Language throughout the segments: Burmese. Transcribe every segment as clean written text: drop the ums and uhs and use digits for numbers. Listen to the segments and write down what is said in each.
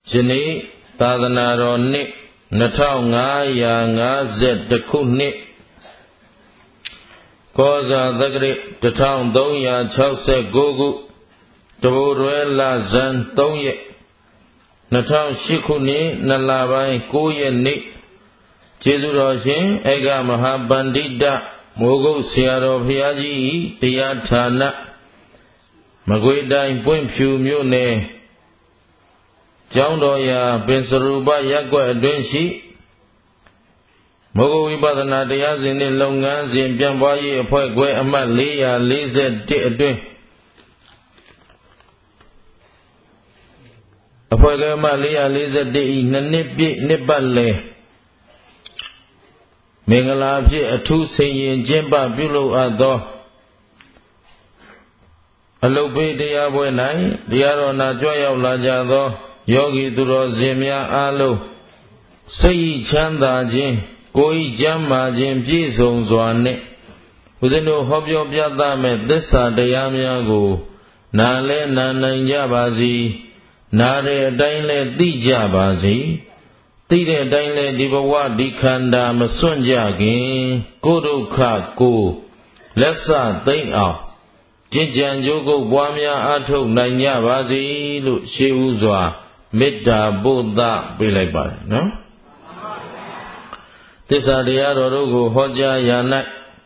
Jini Tadana Nick Natao Yangခုနှစ်ကောဇာသက္ကရာ1369ခုတဘိုရွဲလဇန်3ရက်2008ခုနှစ်နလပိုင်း9ရက်နေ့ကျေးဇူးတော်ရှင်ဧကမဟာပန္တိတမိုးကုတ်ဆရာတော်ဘုရားကြီး၏တရားဌာနမကွေတိုင်းပွင့်ဖြူမြို့နယ်ကျောင်းတော်ရာပင်စရူပရပ်ကွက်အတွင်းရှိမိုးကုတ်ဝိပဿနာတရားစဉ်နှင့်လုပ်ငန်းစဉ်ပြန့်ပွားရေးအဖွဲ့ခွဲအမှတ်441အတွင်းအဖွဲ့ခွဲအမှတ်441ဤနှစ်ပြည့်နှစ်ပတ်လည်မင်္ဂလာဖြင့်အထူးဆင်ရင်ကျင်းပပြုလုပ်အပ်သောအလုတ်ပေးတရားပွဲ၌တရားတော်နာကြွရောက်လာကြသောယောဂီသူတော်စင်များအားလုံးစိတ်ချမ်းသာခြင်းကိုယ်ကျမ်းမာခြင်းပြည့်စုံစွာနှင့်ဦးဇင်းတို့ဟောပြောပြသမဲ့သစ္စာတရားများကိုနာလဲနာနိုင်ကြပါစေနာတဲ့အတိုင်းလဲသိကြပါစေသိတဲ့အတိုင်းလဲဒီဘဝဒီခန္ဓာမစွန့်ကြခင်ကိုယ်ဒုက္ခကိုလက်စသိမ့်အောင်ကျင့်ကြံကြိုးကုပ်ပွားများအားထုတ်နိုင်ကြပါစေလို့ရှေးဥစွာမေတ္တာပို့သပေးလိုက်ပါတယ်နော်သစ္စာတရားတော်တို့ကိုဟောကြားရာ၌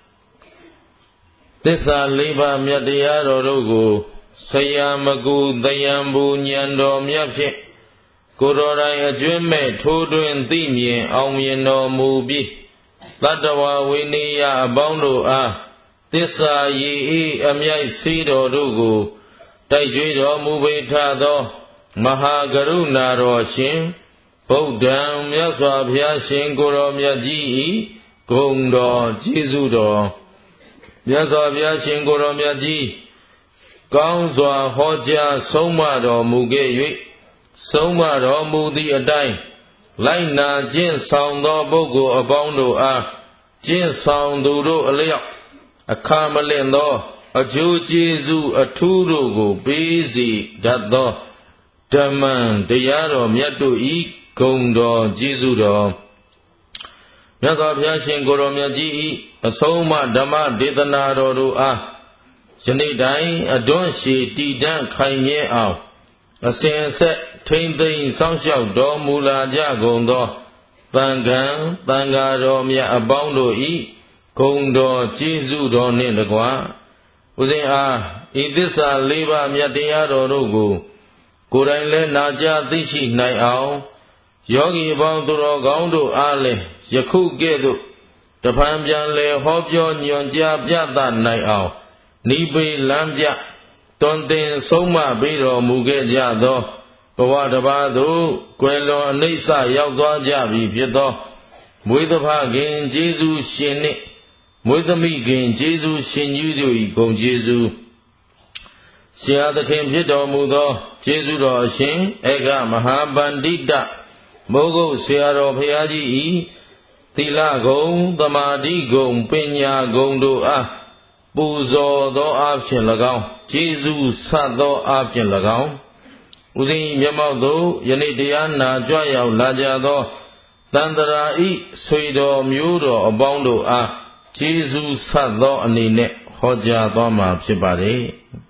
သစ္စာ၄ပါးမြတ်တရားတော်တို့ကိုဆရာမကူသယံဘူဉာဏ်တော်မြတ်ဖြင့်ကိုယ်တော်တိုင်အကျွမ်းမဲ့ထိုးတွင်သိမြင်အောင်မြင်တော်မူပြီးတတ္တဝဝိနည်းယအပေါင်းတို့အားသစ္စာရည်ဤအမြိုက်စီးတော်တို့ကိုတိုက်ကြွေးတော်မူပေထသောမဟာကရုဏာတော်ရှင်ဗုဒ္ဓံမြတ်စွာဘုရားရှင်ကိုယ်တော်မြတ်ကြီးဤဂုဏ်တော်ကျေးဇူးတော်မြတ်စွာဘုရားရှင်ကိုယ်တော်မြတ်ကြီးကောင်းစွာဟောကြားဆုံးမတော်မူခဲ့၍ဆုံးမတော်မူသည့်အတိုင်းလိုက်နာကျင့်ဆောင်သောပုဂ္ဂိုလ်အပေါင်းတို့အားကျင့်ဆောင်သူတို့အလျောက်အခါမလင့်သောအကျိုးကျေးဇူးအထူးတို့ကိုပေးစီတတ်သောဓမ္မံတရားတော်မြတ်တို့ဤဂုဏ်တော်ကျေးဇူးတော်မြတ်စွာဘုရားရှင်ကိုယ်တော်မြတ်ကြီးဤအဆုံးအမဓမ္မဒေသနာတော်တို့အားယနေ့တိုင်အတွန်းရှည်တည်တံ့ခိုင်မြဲအောင်အစဉ်အဆက်ထိမ့်သိမ်းစောင့်ရှောက်တော်မူလာကြကုန်သောသံဃာသံဃာတော်မြတ်အပေါင်းတို့ဤဂုဏ်တော်ကျေးဇူးတော်နှင့်တကားဥစဉ်အားဤသစ္စာ၄ပါးမြတ်တရားတော်တို့ကိုကိုယ်တိုင်လည်းနာကြားသိရှိနိုင်အောင်ယောဂီအပေါင်းသူတော်ကောင်းတို့အားလည်းယခုကဲ့သို့တဖန်ပြန်လဲဟောပြောညွှန်ကြားပြသနိုင်အောင်နိဗ္ဗေလမ်းပြတွင်တင်ဆုံးမပေးတော်မူခဲ့ကြသောဘဝတစ်ပါးသို့ကွယ်လွန်အနိစ္စရောက်သွားကြပြီဖြစ်သောမွေးသဖခင်ကျေးဇူးရှင်နှင့်မွေးသမီးခင်ကျေးဇူးရှင်ကြီးတို့၏ဂုဏ်ကျေးဇူးဆရာသခင်ဖြစ်တော်မူသောကျေးဇူးတော်အရှင်ဧကမဟာပန္တိတမိုးကုတ်ဆရာတော်ဘုရားကြီး၏သီလဂုဏ်သမာဓိဂုဏ်ပညာဂုဏ်တို့အားပူဇော်သောအားဖြင့်၎င်းကျေးဇူးဆက်သောအားဖြင့်၎င်းဥစဉ်မျက်မှောက်သို့ယနေ့တရားနာကြွရောက်လာကြသောတန်တရာဤဆွေတော်မျိုးတော်အပေါင်းတို့အားကျေးဇူးဆက်သောအနေနဲ့ဟောကြားသွားမှာဖြစ်ပါတယ်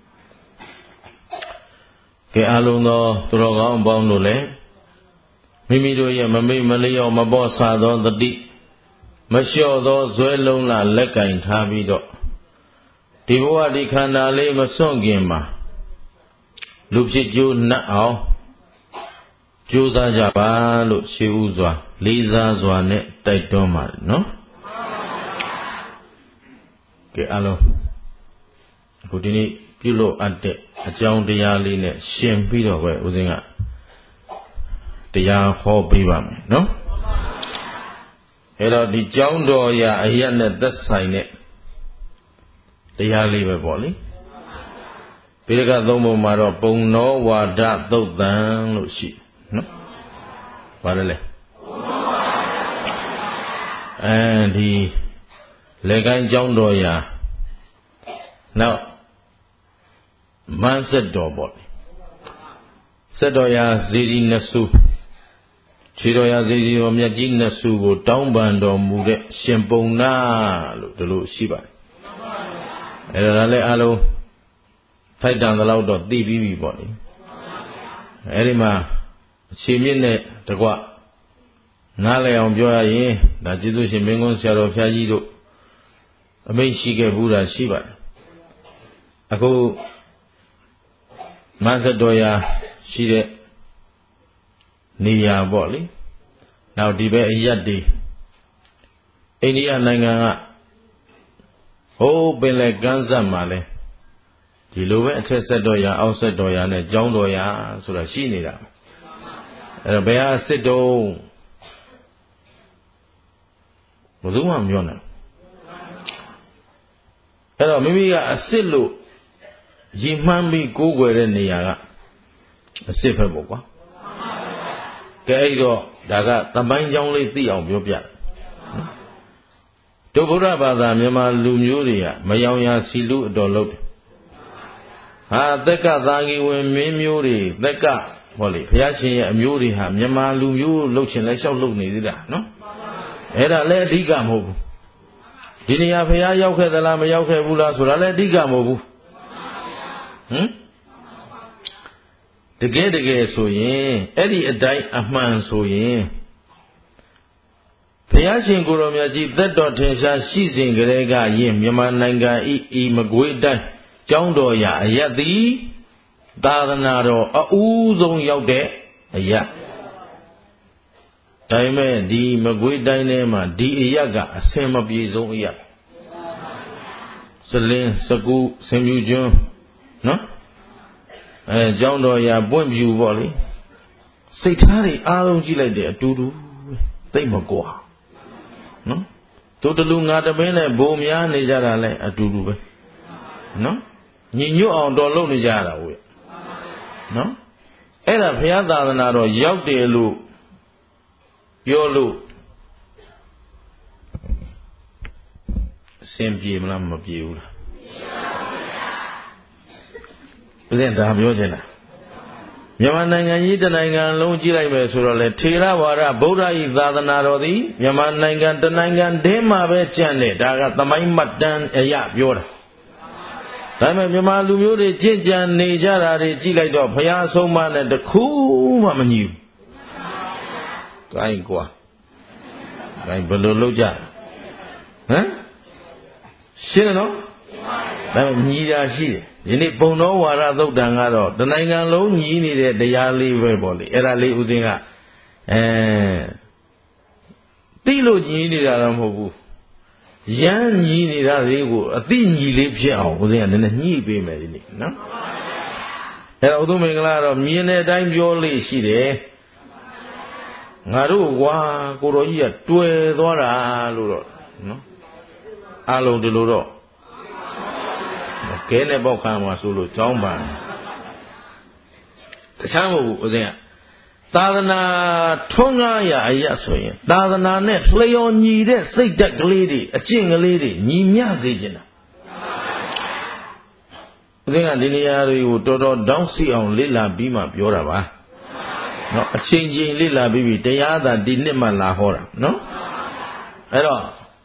ကဲအားလုံးသောသူတော်ကောင်းအပေါင်းတို့လည်းမိမိတို့ရဲ့မမိတ်မလျော့မပေါ့ဆသောတတိမလျှော့သောဇွဲလုံးလာလက်ကင်ထားပြီးတော့ဒီဘဝဒီခန္ဓာလေးမစွန့်ခင်မှာလူဖြစ်ကျိုးနှက်အောင်ကြိုးစားကြပါလို့ရှေးဥစွာလေးစားစွာနဲ့တိုက်တွန်းပါတယ်နော်ကဲအားလုံးအခုဒီနေ့ပြုလို့အပ်တဲ့အကြောင်းတရားလေးနဲ့ရှင်ပြီးတော့ပဲဦးဇင်းကတရားဟောပေးပါမယ်နော်အဲ့တော့ဒီကျောင်းတော်ရာအရက်နဲ့သက်ဆိုင်တဲ့တရားလေးပဲပေါ့လေပိဋကသုံးပုံမှာတော့ပုံနောဝါဒသုတ်တံလို့ရှိနော်ဘာလဲဒီလေကိုင်းကျောင်းတော်ရာနောက်မန်းဆက်တော်ပေါ့လေဆက်တော်ရာဇေဒီနစုခြေတော်ရာဇေဒီတော်မြတ်ကြီးနစုကိုတောင်းပန်တော်မူတဲ့ရှင်ပုံနာလို့ဒီလိုရှိပါတယ်အဲ့ဒါလည်းအလုံးထိုက်တန်သလောက်တော့သိပြီးပြီပေါ့လေအဲ့ဒီမှာအခြေမြင့်နဲ့တကွနားလည်အောင်ပြောရရင်ဒါကျေးဇူးရှင်မင်းကုန်းဆရာတော်ဘုရားကြီးတို့အမိန့်ရှိခဲ့ဘူးတာရှိပါတယ်အခုမဆတ်တော်ရာရှိတဲ့နေရာပေါ့လေနောက်ဒီဘက်အရက်တွေအိန္ဒိယနိုင်ငံကဟိုးပင်လယ်ကမ်းစပ်မှာလဲဒီလိုပဲအထက်ဆက်တော်ရာအောက်ဆက်တော်ရာနဲ့ကျောင်းတော်ရာဆိုတာရှိနေတာအဲ့တော့ဘယ်ဟာအစစ်တုံးဘယ်သူမှမပြောနိုင်အဲ့တော့မိမိကအစစ်လို့ရည်မှန်းပြီးကိုးကွယ်တဲ့နေရာကအစစ်ပဲပေါ့ကွာကဲအဲ့တော့ဒါကသမိုင်းကြောင်းလေးသိအောင်ပြောပြတို့ဗုဒ္ဓဘာသာမြန်မာလူမျိုးတွေကမယောင်ရာစီလူအတော်လုပ်တယ်ဟာသက်ကသာဂီဝင်မင်းမျိုးတွေသက်ကဟောလေဘုရားရှင်ရဲ့အမျိုးတွေဟာမြန်မာလူမျိုးလှုပ်ချင်လဲလျှောက်လှုပ်နေသေးတာနော်အဲ့ဒါလည်းအဓိကမဟုတ်ဘူးဒီနေရာဘုရားရောက်ခဲ့သလားမရောက်ခဲ့ဘူးလားဆိုတာလည်းအဓိကမဟုတ်ဘူးတကယ်ဆိုရင်အဲ့ဒီအတိုင်းအမှန်ဆိုရင်ဘုရားရှင်ကိုယ်တော်မြတ်ကြီးသက်တော်ထင်ရှားရှိစဉ်ကလေးကယင်မြန်မာနိုင်ငံဤမကွေးတိုင်းကျောင်းတော်ရာအယတ်သည်သာသနာတော်အဦးဆုံးရောက်တဲ့အယတ်ဒါပေမဲ့ဒီမကွေးတိုင်းထဲမှာဒီအယတ်ကအစင်မပြေဆုံးအယတ်စလင်းစကူဆင်မြူကျွန်းနော်ကျောင်းတော်ရာပွင့်ပြူပေါ့လေစိတ်ထားတွေအားလုံးကြည့်လိုက်တယ်အတူတူသိမကွာနော်တို့တလူငါတပင်းနဲ့ဘိုးများနေကြတာလဲအတူတူပဲနော်ညီညွတ်အောင်တော်လုပ်နေကြရတာဝေနော်အဲ့ဒါဘုရားသာသနာတော်ရောက်တယ်လို့ပြောလို့အဆင်ပြေမလားမပြေဘူးလားဥစဉ်ဒါပြောချင်တာမြန်မာနိုင်ငံကြီးတနိုင်ငံလုံးကြည့်လိုက်မယ်ဆိုတော့လေထေရဝါဒဗုဒ္ဓဤသာသနာတော်သည်မြန်မာနိုင်ငံတနိုင်ငံတည်းမှာပဲကျန့်တယ်ဒါကသမိုင်းမှတ်တမ်းအရပြောတာဒါပေမဲ့မြန်မာလူမျိုးတွေကြင်ကြံနေကြတာတွေကြည့်လိုက်တော့ဘုရားအဆုံးအမနဲ့တခုမှမညီဘူး။ကိုင်းကွာ။ကိုင်းဘယ်လိုလုပ်ကြဟမ်ရှင်းတယ်နော်။ဒါပေမဲ့ညီတာရှိတယ်။ဒီနေ့ဘုံတော်ဝါဒသုတ်တန်ကတော့တနိုင်ငံလုံးညီနေတဲ့တရားလေးပဲပေါ့လေ။အဲ့ဒါလေးဦးစင်းကသိလို့ညီနေတာတော့မဟုတ်ဘူး။ရမ်းညီနေတာတွေကိုအသိညီလေးဖြစ်အောင်ဦးစင်းကနည်းနည်းညှိပေးမယ်ဒီနေ့နော်။အဲ့တော့ဥဒုမင်္ဂလာတော့မြင်တဲ့အတိုင်းပြောလို့ရှိတယ်။ငါတို့ကွာကိုတော်ကြီးကတွေ့သွားတာလို့တော့နော်။အလုံးဒီလိုတော့ကဲနဲ့ပေါက်ခံမှာဆိုလို့ကြောင်းပါတခြားမဟုတ်ဘူးဦးစင်းကသာသနာထွန်းကားရာအရာဆိုရင်သာသနာနဲ့လျော်ညီတဲ့စိတ်ဓာတ်ကလေးတွေအကျင့်ကလေးတွေညီမျှစေချင်တာဦးစင်းကဒီနေရာတွေကိုတော်တော်တောင်းစီအောင်လေ့လာပြီးမှပြောတာပါနော်အချိန်ချင်းလေ့လာပြီးပြီတရားသာဒီနှစ်မှလာဟောတာနော်အဲ့တော့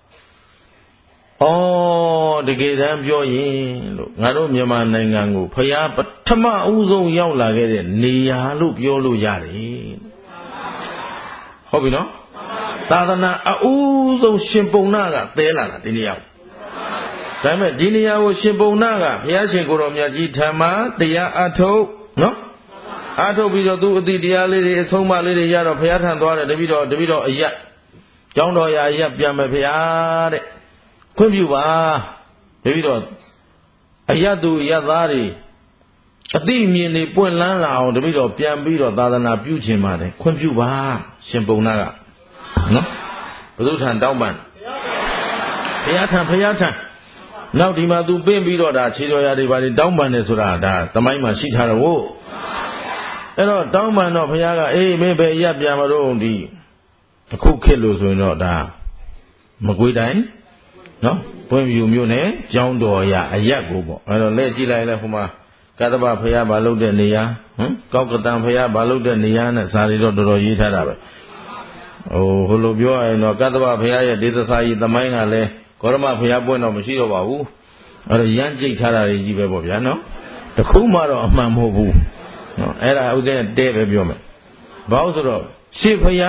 တကယ်တမ်းပြောရင်လို့ငါတို့မြန်မာနိုင်ငံကိုဖျားပထမဦးဆုံးရောက်လာခဲ့တဲ့နေရာလို့ပြောလို့ရတယ်ဟုတ်ပြီနော်သာသနာအဦးဆုံးရှင်ပုံနာကသဲလာတာဒီနေရာဒါပေမဲ့ဒီနေရာကိုရှင်ပုံနာကဘုရားရှင်ကိုယ်တော်မြတ်ကြီးဓမ္မတရားအထုတ်နော်အထုတ်ပြီးတော့သူအတိတရားလေးတွေအဆုံးအမလေးတွေရတော့ဘုရားထံသွားတယ်တပည့်တော်အယက်ကျောင်းတော်ရာအယက်ပြန်မယ်ဘုရားတဲ့ခွင့်ပြုပါတပည့်တော်အယတ်သူအယတ်သားတွေအသိအမြင်တွေပွင့်လန်းလာအောင်တပည့်တော်ပြန်ပြီးတော့သာသနာပြုခြင်းပါတယ်ခွင့်ပြုပါရှင်ပုံနာကနော်ဘုသူထံတောင်းပန်ဘုရားထံနောက်ဒီမှာသူပင့်ပြီးတော့ဒါခြေတော်ရာတွေပါတောင်းပန်တယ်ဆိုတာဒါသမိုင်းမှာရှိထားတော့အဲ့တော့တောင်းပန်တော့ဘုရားကအေးမင်းပဲအယတ်ပြန်မလို့ဒီအခုခေတ်လို့ဆိုရင်တော့ဒါမကွေးတိုင်းနော်ပွင့်ပြူမျိုးနဲ့ကျောင်းတော်ရအရက်ကိုပေါ့အဲ့တော့လက်ကြည့်လိုက်လဲဟိုမှာကတ္တဗဖရာဘာလုပ်တဲ့နေရာကောက်ကတံဖရာဘာလုပ်တဲ့နေရာနဲ့စာရီတော့တော်တော်ရေးထားတာပဲဟိုလိုပြောရရင်တော့ကတ္တဗဖရာရဲ့ဒေသစာကြီးသမိုင်းကလည်းဂေါရမဖရာပွင့်တော့မရှိတော့ပါဘူးအဲ့တော့ရမ်းကြိတ်ထားတာကြီးပဲပေါ့ဗျာနော်တခုမှတော့အမှန်မဟုတ်ဘူးနော်အဲ့ဒါဥစဉ်တဲပဲပြောမယ်ဘာလို့ဆိုတော့ရှေ့ဖရာ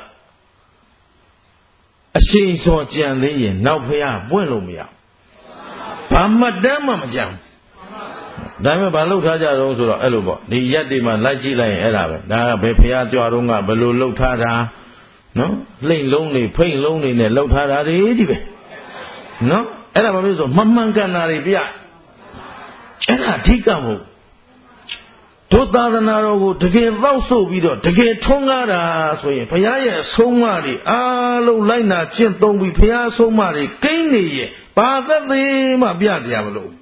ကအရှိန်စော်ကြံသေးရင်နောက်ဖရာပွင့်လို့မရဘာမှတမ်းမှမကြံဒါပေမဲ့ဘာလုပ်ထားကြတော့ဆိုတော့အဲ့လိုပေါ့ဒီရက်တွေမှာလိုက်ကြည့်လိုက်ရင်အဲ့ဒါပဲဒါကဘယ်ဖရာကြွတော့ကဘယ်လိုလှုပ်ထားတာနော်လှိမ့်လုံးတွေဖိမ့်လုံးတွေနဲ့လှုပ်ထားတာတွေကြီးပဲနော်အဲ့ဒါဘာဖြစ်လို့ဆိုမမှန်ကန်တာတွေပြအဲ့ဒါအဓိကမဟုတ်ဒုသာသနာတော်ကိုတကယ်သောက်ဆုပ်ပြီးတော့တကယ်ထွန်းကားတာဆိုရင်ဘုရားရဲ့အဆုံးအမတွေအားလုံးလိုက်နာကျင့်သုံးပြီးဘုရားအဆုံးအမတွေကိန်းနေရဲ့ဘာသက်သေးမှပြစရာမလို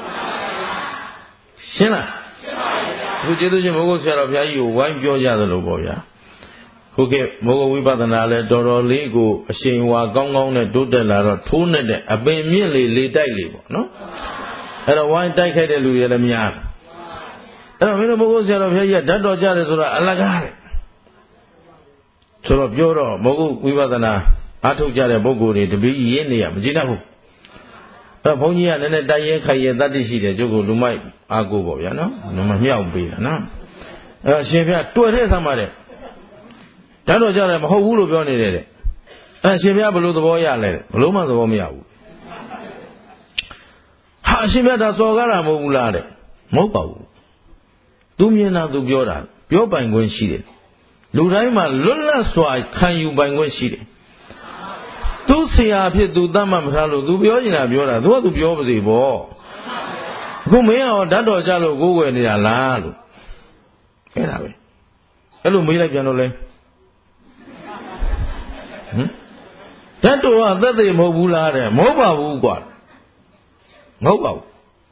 ရှင်းလားရှင်းပါပြီဗျာအခုကျေးဇူးရှင်မိုးကုတ်ဆရာတော်ဘုရားကြီးကိုဝိုင်းပြောကြသလိုပေါ့ဗျာဟုတ်ကဲ့မိုးကုတ်ဝိပဿနာလဲတော်တော်လေးကိုအရှိန်ဝါကောင်းကောင်းနဲ့တိုးတက်လာတော့ထိုးနဲ့တဲ့အပင်မြင့်လေတိုက်လေပေါ့နော်အဲ့တော့ဝိုင်းတိုက်ခိုက်တဲ့လူတွေလည်းများအဲ့တော့မင်းတို့မိုးကုတ်ဆရာတော်ဘုရားကြီးကဓာတ်တော်ကြတယ်ဆိုတာအလကားတဲ့ဆိုတော့ပြောတော့မိုးကုတ်ဝိပဿနာအားထုတ်ကြတဲ့ပုဂ္ဂိုလ်တွေတပည့်ရင်းနေရမကြည့်တတ်ဘူးအဲ့တော့ဘုန်းကြီးကလည်းနည်းနည်းတိုက်ရဲခိုက်ရဲတတ်သိရှိတယ်ကျုပ်ကလူမိုက်အားကိုပေါ့ဗျာနော်မမြောက်ပေးတာနော်အဲ့တော့ရှင်ဘုရားတွေ့တဲ့ဆမ်းပါတဲ့ဓာတ်တော်ကြတယ်မဟုတ်ဘူးလို့ပြောနေတယ်တဲ့အဲ့ရှင်ဘုရားဘယ်လိုသဘောရလဲဘယ်လိုမှသဘောမရဘူးဟာရှင်ဘုရားဒါစော်ကားတာမဟုတ်ဘူးလားတဲ့မဟုတ်ပါဘူးသူမြင်တာသူပြောတာပြောပိုင်ခွင့်ရှိတယ်လူတိုင်းမှာလွတ်လပ်စွာခံယူပိုင်ခွင့်ရှိတယ်သူဆရာဖြစ်သူတတ်မှမထားလို့သူပြောနေတာပြောတာသူကသူပြောပါစေပေါ့အခုမင်းရောဓာတ်တော်ကြလို့ကိုးကွယ်နေတာလားလို့အဲ့ဒါပဲအဲ့လိုမေးလိုက်ပြန်တော့လဲဓာတ်တော်ကသက်သေမဟုတ်ဘူးလားတဲ့မဟုတ်ပါဘူးကွာမဟုတ်ပါဘူး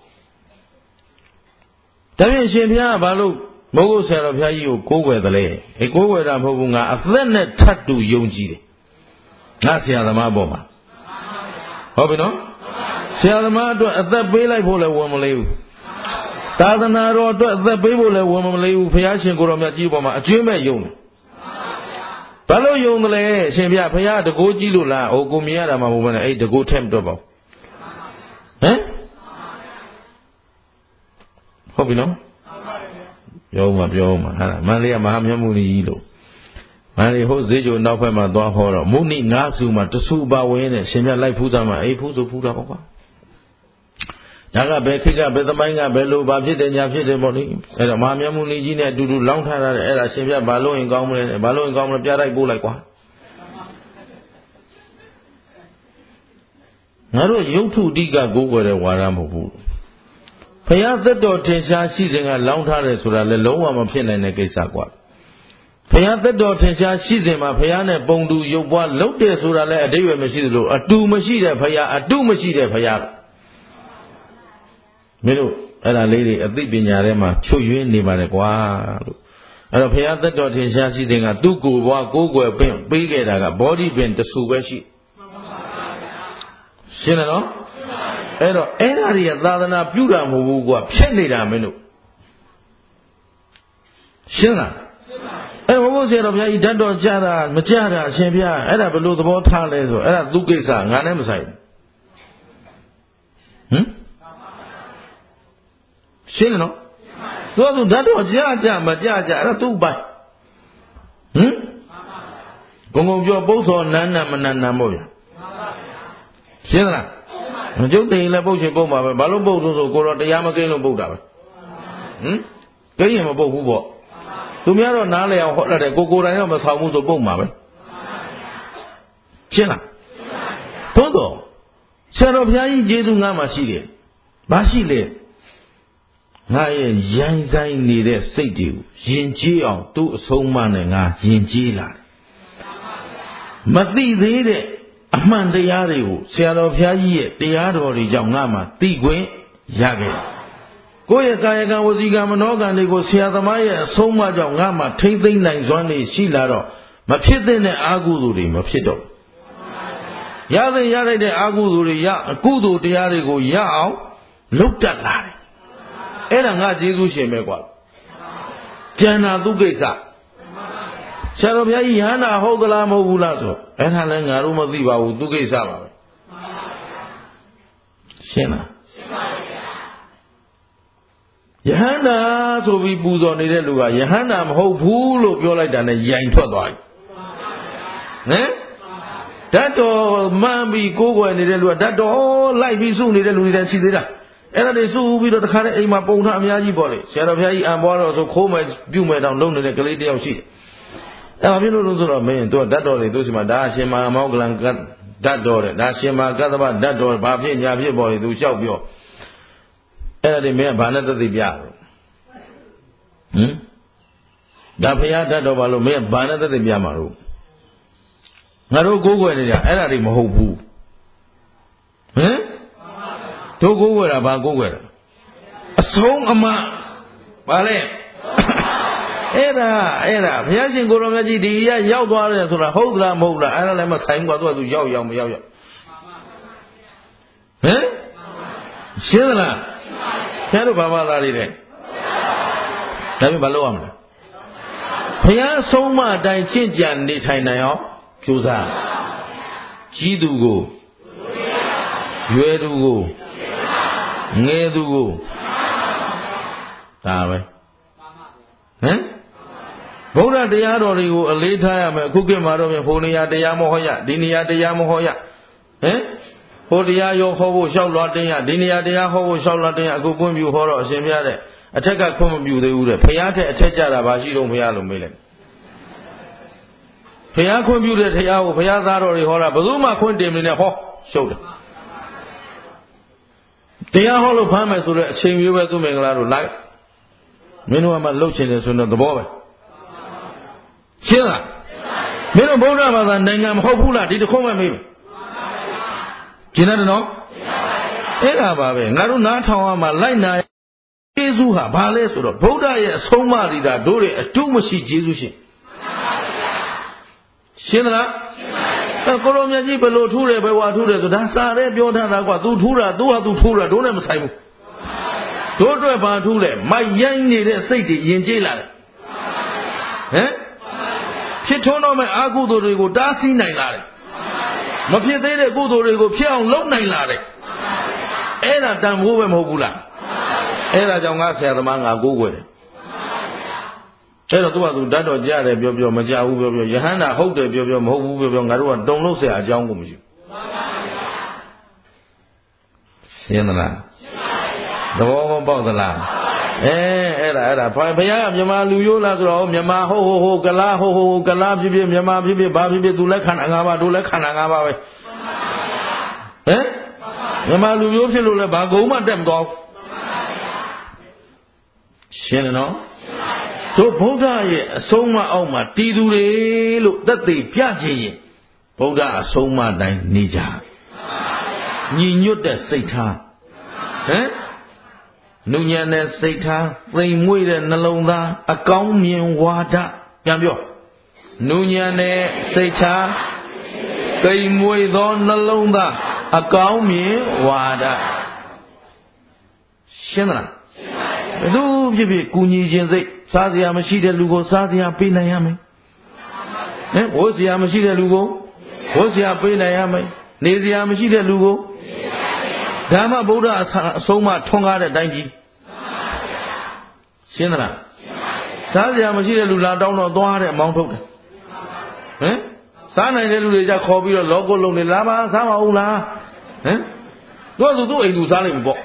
ဒါဖြင့်ရှင်ဘုရားကဘာလို့မိုးကုတ်ဆရာတော်ဘုရားကြီးကိုကိုးကွယ်တယ်လဲကိုးကွယ်တာမဟုတ်ဘူးငါအသက်နဲ့ထပ်တူယုံကြည်တယ်ငါဆရာသမားပေါ်မှာဟုတ်ပြီနော်ဆရာသမားအတွက်အသက်ပေးလိုက်ဖို့လည်းဝန်မလေးဘူးသာသနာတော်အတွက်အသက်ပေးဖို့လည်းဝန်မလေးဘူးဘုရားရှင်ကိုယ်တော်မြတ်ကြီးပေါ်မှာအကျွမ်းမဲ့ယုံတယ်ဘာလို့ယုံတယ်လဲရှင်ဘုရားဘုရားတကိုးကြီးလို့လားဟိုကိုမြင်ရတာမှမဟုတ်ဘဲနဲ့အဲ့တကိုးထက်မတွက်ပါဘူးဟုတ်ပြီနော်ပြောမှဟာမန္တလေးကမဟာမြတ်မုနီကြီးလို့မန္တလေးဟိုဈေးကျိုနောက်ဘက်မှာသွားဟောတော့မုနိငါးစုမှာတစုပါဝင်နဲ့ရှင်မြတ်လိုက်ဖူးသားမှာဖူးဆိုဖူးတာပေါ့ကွာဒါကဘယ်ခိကဘယ်သမိုင်းကဘယ်လိုဘာဖြစ်တယ်ညာဖြစ်တယ်ပေါ့လေအဲ့တော့မဟာမြတ်မုနီကြီးနဲ့အတူတူလောင်းထားတဲ့အဲ့ဒါရှင်မြတ်ဘာလို့ရင်ကောင်းမလဲဘာလို့ရင်ကောင်းမလဲပြလိုက်ပို့လိုက်ကွာငါတို့ယုတ်ထုအဓိကကိုးကွယ်တဲ့ဝါဒမဟုတ်ဘူးဘုရားသက်တော်ထင်ရှားရှိစဉ်ကလောင်းထားတယ်ဆိုတာလည်းလုံးဝမဖြစ်နိုင်တဲ့ကိစ္စကွာဘုရားသက်တော်ထင်ရှားရှိစဉ်မှာဘုရားနဲ့ပုံတူရုပ်ပွားလုပ်တယ်ဆိုတာလည်းအဓိပ္ပာယ်မရှိသလိုအတူမရှိတဲ့ဘုရားအတုမရှိတဲ့ဘုရားမင်းတို့အဲ့ဒါလေးတွေအသိပညာထဲမှာချွတ်ယွင်းနေပါတယ်ကွာလို့အဲ့တော့ဘုရားသက်တော်ထင်ရှားရှိစဉ်ကသူ့ကိုယ်ဘွားကိုးကွယ်ပင်ပေးခဲ့တာကဘောဓိပင်တဆူပဲရှိရှင်းတယ်နော်အဲ့တော့အဲ့ဒါတွေကသာသနာပြုတာမဟုတ်ဘူးကွာဖြစ်နေတာမင်းတို့ရှင်းလားအဲ့ဘုရားဆရာတော်ဘုရားကြီးဓာတ်တော်ကြတာမကြတာအရှင်ဘုရားအဲ့ဒါဘယ်လိုသဘောထားလဲဆိုအဲ့ဒါသူ့ကိစ္စငါနဲ့မဆိုင်ဘူးရှင်းတယ်နော်သူဓာတ်တော်ကြမကြအဲ့ဒါသူ့ပိုင်ဂုံပြောပု္ပ္ပောနန်းနမနန္နမို့ဗျာရှင်းသလားမကျုပ်တင်လည်းပုတ်ချင်ပုတ်မှာပဲဘာလို့ပုတ်လို့ဆိုကိုတော့တရားမကိန်းလို့ပုတ်တာပဲကိန်းရင်မပုတ်ဘူးပေါ့သူများတော့နားလေအောင်ဟောတယ်ကိုယ်တိုင်တော့မဆောင်ဘူးဆိုပုတ်မှာပဲရှင်းလားသို့တော့ဆရာတော်ဘုရားကြီးကျေးဇူးငါမှရှိတယ်ဘာရှိလဲငါရဲ့ရိုင်းဆိုင်နေတဲ့စိတ်တွေကိုယဉ်ကျေးအောင်သူ့အဆုံးအမနဲ့ငါယဉ်ကျေးလာတယ်မသိသေးတဲ့အမှန်တရားတွေကိုဆရာတော်ဘုရားကြီးရဲ့တရားတော်တွေကြောင့်ငါမှသိခွင့်ရခဲ့တယ်ကိုယ့်ရဲ့ကာယကံဝစီကံမနောကံတွေကိုဆရာသမားရဲ့အဆုံးအမကြောင့်ငါမှထိမ့်သိမ့်နိုင်စွမ်းနေရှိလာတော့မဖြစ်တဲ့အာဟုသူတွေမဖြစ်တော့ရတဲ့ရလိုက်တဲ့အာဟုသူတွေရအကုသိုလ်တရားတွေကိုရအောင်လုပ်တတ်လာတယ်အဲ့ဒါငါကျေးဇူးရှင်ပဲကွာပြန်တာသူကိစ္စဆရာတော်ဘုရားကြီးယဟန္တာဟုတ်သလားမဟုတ်ဘူးလားဆိုအဲ့ဒါလည်းငါတို့မသိပါဘူးသူကိစ္စပါပဲရှင်းလားယဟန္တာဆိုပြီးပူဇော်နေတဲ့လူကယဟန္တာမဟုတ်ဘူးလို့ပြောလိုက်တာနဲ့ယိုင်ထွက်သွားပြီဟမ်ဓာတ်တော်မှန်ပြီးကိုးကွယ်နေတဲ့လူကဓာတ်တော်လိုက်ပြီးစုနေတဲ့လူတွေတည်းရှိသေးတာအဲ့ဒါတွေစုပြီးတော့တခါတည်းအိမ်မှာပုံထားအများကြီးပေါ့လေဆရာတော်ဘုရားကြီးအံပွားတော်ဆိုခိုးမယ်ပြုတ်မယ်တောင်လုံးနေတဲ့ကလေးတယောက်ရှိတယ်အဲ့ဘာဖြစ်လို့လဲဆိုတော့မင်းတို့ဓာတ်တော်တွေသူ့စီမှာဒါရှင်မမောကလံဓာတ်တော်တဲ့ဒါရှင်မကသဗ္ဗဓာတ်တော်ဘာဖြစ်ညာဖြစ်ပေါ်လေသူလျှောက်ပြောအဲ့ဒါတွေမင်းကဘာနဲ့သက်သေပြတော့ဒါဘုရားဓာတ်တော်ဘာလို့မင်းကဘာနဲ့သက်သေပြမှာလို့ငါတို့ကိုးကွယ်နေတာအဲ့ဒါတွေမဟုတ်ဘူးဟမ်တို့ကိုးကွယ်တာဘာကိုးကွယ်တာအဆုံးအမဘာလဲအဲ့ဒါဘုရားရှင်ကိုရောမြတ်ကြီးဒီရရောက်သွားတယ်ဆိုတာဟုတ်သလားမဟုတ်လားအဲ့ဒါလည်းမဆိုင်ဘူးကွာသူရောက်မရောက်ဟမ်ရှင်းသလားဆရာတို့ဘာမှလာနေတယ်ဒါပေမဲ့မလုပ်ရမလားဘုရားဆုံးမအတိုင်းချင့်ကြံနေထိုင်နိုင်အောင်ကြိုးစားကြီးသူကိုရွယ်သူကိုငယ်သူကိုဒါပဲဟမ်ဗုဒ္ဓတရားတော်တွေကိုအလေးထားရမယ်အခုခေတ်မှာတော့ဟိုနေရာတရားမဟောရဒီနေရာတရားမဟောရဟမ်ဟိုတရားရောဟောဖို့လျှောက်လွှာတင်ရဒီနေရာတရားဟောဖို့လျှောက်လွှာတင်ရအခုခွင့်ပြုဟောတော့အရှင်ဘုရားတဲ့အထက်ကခွင့်မပြုသေးဘူးတဲ့ဘုရားထက်အထက်ကြတာဘာရှိတော့ဘုရားလို့မေးလိုက်ဘုရားခွင့်ပြုတဲ့တရားကိုဘုရားသားတော်တွေဟောတာဘယ်သူမှခွင့်တင်မနေနဲ့ဟောရှုပ်တယ်တရားဟောလို့ဖမ်းမယ်ဆိုတော့အချိန်မျိုးပဲသူမင်္ဂလာတို့လိုက်မင်းတို့ကမှလှုပ်ချင်တယ်ဆိုတော့သဘောပဲရှင်းလားမင်းတို့ဗုဒ္ဓဘာသာနိုင်ငံမဟုတ်ဘူးလားဒီတစ်ခုမှမေးမယ်ကျင်တယ်နော်အဲ့ဒါပါပဲငါတို့နားထောင်ရမှာလိုက်နာကျေးဇူးဟာဘာလဲဆိုတော့ဗုဒ္ဓရဲ့အဆုံးအမတွေဒါတို့တွေအတုမရှိကျေးဇူးရှင်ရှင်းသလားကိုရောမြတ်ကြီးဘယ်လိုထူးတယ်ဘယ်ဝါထူးတယ်ဆိုဒါစာရဲပြောထားတာကွာ तू ထူးတာ तू ဟာ तू ထူးတာတို့နဲ့မဆိုင်ဘူးတို့အတွက်ဘာထူးလဲမိုက်ရိုင်းနေတဲ့စိတ်တွေယဉ်ကျေးလာတယ်ဟမ်ဖြစ်ထွန်းတော့မဲ့အာကုသိုလ်တွေကိုတားဆီးနိုင်လာတယ်မဖြစ်သေးတဲ့ကုသိုလ်တွေကိုဖြစ်အောင်လုပ်နိုင်လာတယ်အဲ့ဒါတန်ဖိုးပဲမဟုတ်ဘူးလားအဲ့ဒါကြောင့်ငါဆရာသမားငါကိုးကွယ်တယ်အဲ့တော့သူကသူဓာတ်တော်ကြားတယ်ပြောမကြဘူးပြောယဟန္တာဟုတ်တယ်ပြောမဟုတ်ဘူးပြောငါတို့ကတုံလို့ဆရာအကြောင်းကိုမရှိဘူးရှင်းသလားသဘောပေါက်သလားအဲ့ဒါဘုရားကမြန်မာလူရိုးလားဆိုတော့မြန်မာဟုတ်ကလားဟုတ်ကလားဖြစ်ဖြစ်မြန်မာဖြစ်ဖြစ်ဘာဖြစ်ဖြစ်သူလည်းခန္ဓာ၅ပါးတို့လည်းခန္ဓာ၅ပါးပဲဟမ်မြန်မာလူရိုးဖြစ်လို့လည်းဘာကုန်းမှတက်မသွားဘူးရှင်းတယ်နော်တို့ဗုဒ္ဓရဲ့အဆုံးအမအောက်မှာတည်သူတွေလို့သက်သေပြခြင်းရင်ဗုဒ္ဓအဆုံးအမတိုင်းနေကြညီညွတ်တဲ့စိတ်ထားဟမ်နုညံ့တဲ့စိတ်ထားသိမ်မွေ့တဲ့နှလုံးသားအကောင်းမြင်ဝါဒပြန်ပြောနုညံ့တဲ့စိတ်ထားသိမ်မွေ့သောနှလုံးသားအကောင်းမြင်ဝါဒရှင်းသလားဘယ်သူဖြစ်ဖြစ်ကူညီခြင်းစိတ်စားစရာမရှိတဲ့လူကိုစားစရာပေးနိုင်ရမယ်ဝတ်စရာမရှိတဲ့လူကိုဝတ်စရာပေးနိုင်ရမယ်နေစရာမရှိတဲ့လူကိုဓမ္မဗုဒ္ဓအဆုံးအမထွန်းကားတဲ့အတိုင်းကြီးရှင်းသလားစားစရာမရှိတဲ့လူလာတောင်းတော့သွားတဲ့အမောင်းထုတ်တယ်ဟမ်စားနိုင်တဲ့လူတွေကြခေါ်ပြီးတော့လောကုတ်လုံးနေလာပါစားပါဦးလားဟမ်သူအိမ်လူစားလိုက်ပြီပေါ့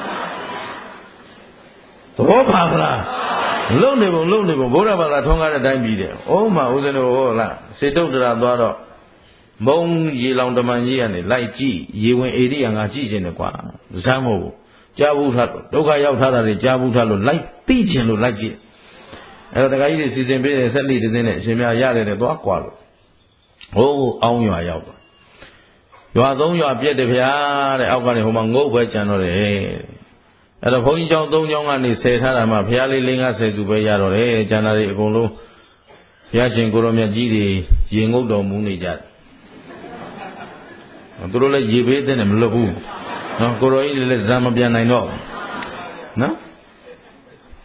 သဘောပါဗလားလုံနေပုံဗုဒ္ဓဘာသာထွန်းကားတဲ့အတိုင်းပြီးတယ်။ဩမှာဦးဇင်းတို့ဟောလားစေတုတ္တရာသွားတော့မုံရေလောင်တမန်ကြီးကနေလိုက်ကြည့်ရေဝင်ဧရိယာငါကြည့်ခြင်းတယ်ကွာဇမ်းမို့ကြားဘူးထားဒုက္ခရောက်ထားတာတွေကြားဘူးထားလို့လိုက်သိခြင်းလို့လိုက်ကြည့်အဲ့တော့တခါကြီးတွေစီစဉ်ပေးတယ်ဆက်လိတစ်စင်းနဲ့အရှင်မြတ်ရတယ်တဲ့သွားကွာလို့ဟိုးအောင်းရွာရောက်တော့ရွာ၃ရွာပြက်တယ်ဗျာတဲ့အောက်ကနေဟိုမှာငုတ်ပဲကြံတော့တယ်အဲ့တော့ဘုန်းကြီးကျောင်း၃ကျောင်းကနေဆယ်ထားတာမှဘုရားလေး50စုပဲရတော့တယ်ကျန်တာတွေအကုန်လုံးဘုရားရှင်ကိုရောမြတ်ကြီးတွေရေငုတ်တော်မူနေကြတယ်သူတို့လည်းရေဘေးတဲ့နဲ့မလွတ်ဘူးနော်ကိုရောကြီးလည်းဇံမပြန်နိုင်တော့နော်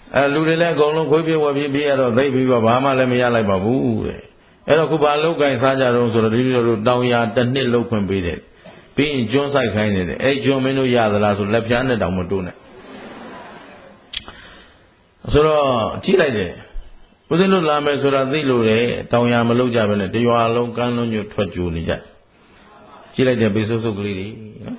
လူတွေလည်းအကုန်လုံးခွေးပြေးဝက်ပြေးပြေးရတော့သိပြီးတော့ဘာမှလည်းမရလိုက်ပါဘူးတဲ့အဲ့တော့ခုဘာလောက်ကင်စားကြတော့ဆိုတော့ဒီလိုတောင်ယာတစ်နှစ်လောက်ခွင့်ပေးတယ်ပြီးရင်ကျွန်းဆိုင်ခိုင်းနေတယ်အဲ့ကျွန်းမင်းတို့ရသလားဆိုလက်ဖျားနဲ့တောင်မတိုးနဲ့ဆိုတော့ကြည့်လိုက်တယ်ဦးဇင်းတို့လာမယ်ဆိုတာသိလို့တယ်တောင်ယာမလုပ်ကြဘဲနဲ့တရွာလုံးကမ်းလုံးညွတ်ထွက်ကြိုနေကြကြည့်လိုက်တယ်ပေဆုပ်ဆုပ်ကလေးတွေ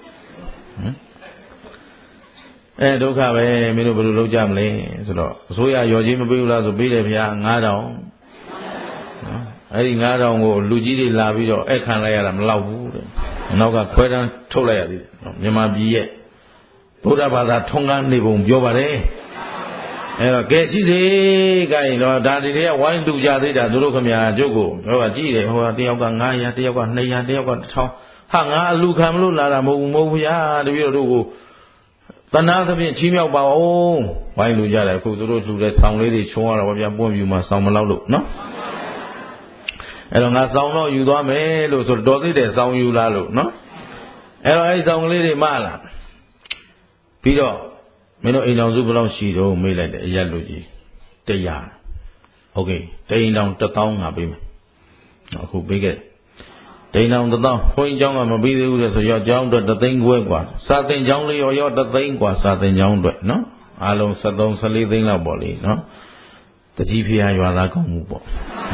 နော်ဒုက္ခပဲမင်းတို့ဘယ်လိုလုပ်ကြမလဲဆိုတော့အစိုးရရော်ကြီးမပေးဘူးလားဆိုပေးတယ်ဗျာ9000နော်အဲ့ဒီ9000ကိုလူကြီးတွေလာပြီးတော့အဲ့ခံလိုက်ရတာမလောက်ဘူးတဲ့နောက်ကခွဲတန်းထုတ်လိုက်ရသေးတယ်နော်မြန်မာပြည်ရဲ့ဗုဒ္ဓဘာသာထုံးကားနေပုံပြောပါတယ်အဲ့တော့ကဲရှိစေကြရင်တော့ဒါဒီတွေကဝိုင်းလူကြသေးတာသူတို့ခမညာကျုပ်ကိုဟောကြည့်တယ်ဟိုတယောက်က900တယောက်က200တယောက်က1000ဟာငါအလူခံမလို့လာတာမဟုတ်ဘူးဗျာတပည့်တော်တို့ကိုတဏှာသဖြင့်ချီးမြှောက်ပါအောင်ဝိုင်းလူကြတယ်အခုသူတို့လူတဲ့ဆောင်းလေးတွေချုံရတော့ဗျာပွင့်ပြူမှာဆောင်းမလောက်လို့နော်အဲ့တော့ငါဆောင်းတော့ယူသွားမယ်လို့ဆိုတော့သေးတယ်ဆောင်းယူလာလို့နော်အဲ့တော့အဲ့ဒီဆောင်းကလေးတွေမလာပြီးတော့မင်းတို့အိမ်တော်စုဘယ်လောက်ရှိတော့မေးလိုက်တယ်အရက်လူကြီး100โอเคတိန်တောင်1000ငါပေးမယ်အခုပေးခဲ့တိန်တောင်1000ခွင်းเจ้าကမပြီးသေးဘူးလေဆိုရောเจ้าအတွက်3သိန်းခွဲกว่าစာသင်เจ้าလေးရော3သိန်းกว่าစာသင်เจ้าအတွက်နော်အားလုံး73 14သိန်းလောက်ပေါ့လေနော်တကြီးဖျားရွာသားကောင်းမှုပေါ့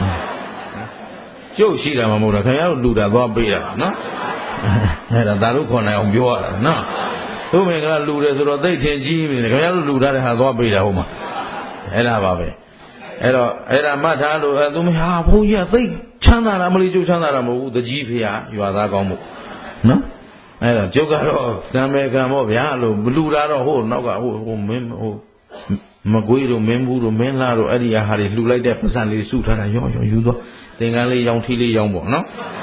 ကျုပ်ရှိတာမဟုတ်တာခင်ဗျားတို့လူတာသွားပေးတာနော်အဲ့ဒါဒါတို့ခွန်နိုင်အောင်ပြောရတာနော်သူ့မင်္ဂလာလူတယ်ဆိုတော့သိချင်းကြီးပြီခင်ဗျားတို့လူထားတဲ့ဟာသွားပေးတာဟုတ်မှာအဲ့ဒါပါပဲအဲ့တော့အဲ့ဒါမှတ်ထားလို့သူမဟာဘုန်းကြီးကသိချမ်းသာတာမလို့ကျုပ်ချမ်းသာတာမဟုတ်ဘူးတကြီးဖေဟာရွာသားကောင်းမှုနော်အဲ့တော့ကျုပ်ကတော့ကံပဲကံပေါ့ဗျာလို့လူတာတော့ဟိုနောက်ကဟိုမင်းဟိုမကွေးတို့မင်းဘူးတို့မင်းလာတို့အဲ့ဒီဟာတွေလှူလိုက်တဲ့ပစံလေးစုထားတာရောယူသွားသင်္ကန်းလေးရောင်ထီးလေးရောင်ပေါ့နော်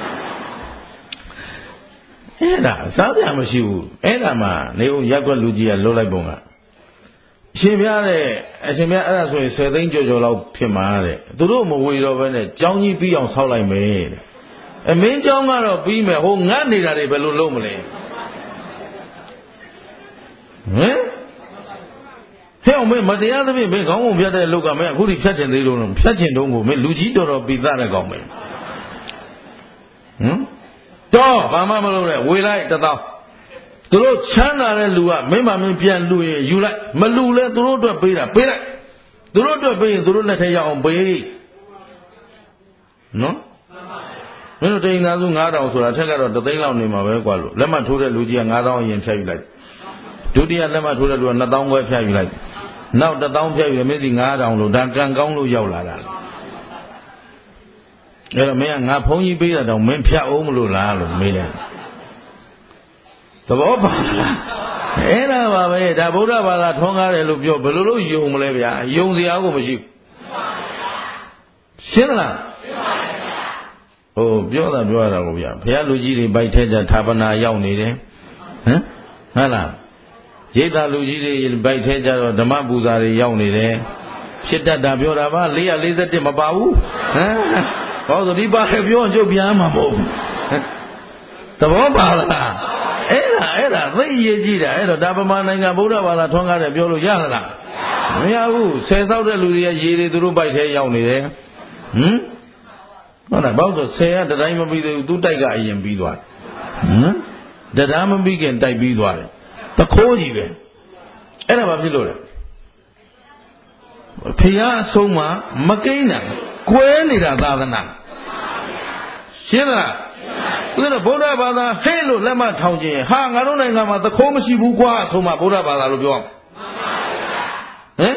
အဲ့ဒါစားပြမရှိဘူးအဲ့ဒါမှနေဦးရက်ွက်လူကြီးကလှုပ်လိုက်ပုံကအရှင်ပြတဲ့အရှင်ပြအဲ့ဒါဆိုရင်10သိန်းကျော်လောက်ဖြစ်မှာတဲ့သူတို့မဝေတော့ဘဲနဲ့ကြောင်းကြီးပြီးအောင်ဆောက်လိုက်မယ်တဲ့မင်းကြောင်းကတော့ပြီးမယ်ဟိုငတ်နေတာတွေဘယ်လိုလုပ်မလဲဟမ်ဟဲ့အောင်မင်းမတရားသဖြင့်မင်းခေါင်းကုန်ဖြတ်တဲ့လောက်ကမင်းအခုထိဖြတ်ချင်သေးလို့ဖြတ်ချင်တော့ကိုမင်းလူကြီးတော်တော်ပိသတဲ့ကောင်ပဲဟမ်တော့ဘာမှမလုပ်နဲ့ဝေလိုက်1000သူတို့ချမ်းသာတဲ့လူကမင်းမမင်းပြန်လူရင်ယူလိုက်မလူလဲသူတို့အတွက်ပေးတာပေးလိုက်သူတို့အတွက်ပေးရင်သူတို့လက်ထဲရောက်အောင်ပေးနော်မင်းတို့တိန်သားစု9000ဆိုတာထက်ကတော့3သိန်းလောက်နေမှာပဲကွာလို့လက်မှတ်ထိုးတဲ့လူကြီးက9000အရင်ဖြတ်ယူလိုက်ဒုတိယလက်မှတ်ထိုးတဲ့လူက2000ခွဲဖြတ်ယူလိုက်နောက်1000ဖြတ်ယူတယ်မင်းစီ9000လို့ဒါကံကောင်းလို့ရောက်လာတာအဲ့တော့မင်းကငါဖုန်းကြီးပေးတာတော့မင်းဖြတ်အောင်မလို့လားလို့မေးတယ်သဘောပါလားအဲ့ဒါပါပဲဒါဗုဒ္ဓဘာသာထွန်းကားတယ်လို့ပြောဘယ်လိုလုပ်ယုံမလဲဗျာယုံစရာကိုမရှိဘူးရှင်းလားဟိုပြောတာကိုဗျာဘုရားလူကြီးတွေဗိုက်ထဲကြဌာပနာရောက်နေတယ်ဟမ်ဟုတ်လားရိတ်သားလူကြီးတွေဗိုက်ထဲကြတော့ဓမ္မပူဇာတွေရောက်နေတယ်ဖြစ်တတ်တာပြောတာပါ441မပါဘူးဟမ်ဟောဆိုဒီပါလေပြောကြုတ်ပြန်မှာမဟုတ်ဘူးသဘောပါလားအဲ့ဒါသိရကြည့်တာအဲ့တော့ဒါပမာနိုင်ငံဗုဒ္ဓဘာသာထွန်းကားတယ်ပြောလို့ရလားမရဘူးဆယ်ဆောက်တဲ့လူတွေရဲ့ရေတွေသူတို့ပိုက်ထဲရောက်နေတယ်ဟမ်ဟုတ်လားဘောက်ဆိုဆယ်ကတတိုင်းမပြီးသေးဘူးသူတိုက်ကအရင်ပြီးသွားတယ်ဟမ်တရားမပြီးခင်တိုက်ပြီးသွားတယ်တခိုးကြီးပဲအဲ့ဒါဘာဖြစ်လို့လဲဖျားအဆုံးမှာမကိန်းတာကွဲနေတာသာသနာရှင်းလားဦးဇင်းတို့ဗုဒ္ဓဘာသာဟဲ့လို့လက်မထောင်ခြင်းဟာငါတို့နိုင်ငံမှာသခိုးမရှိဘူးကွာအဆုံးမှာဗုဒ္ဓဘာသာလို့ပြောအောင်ဟမ်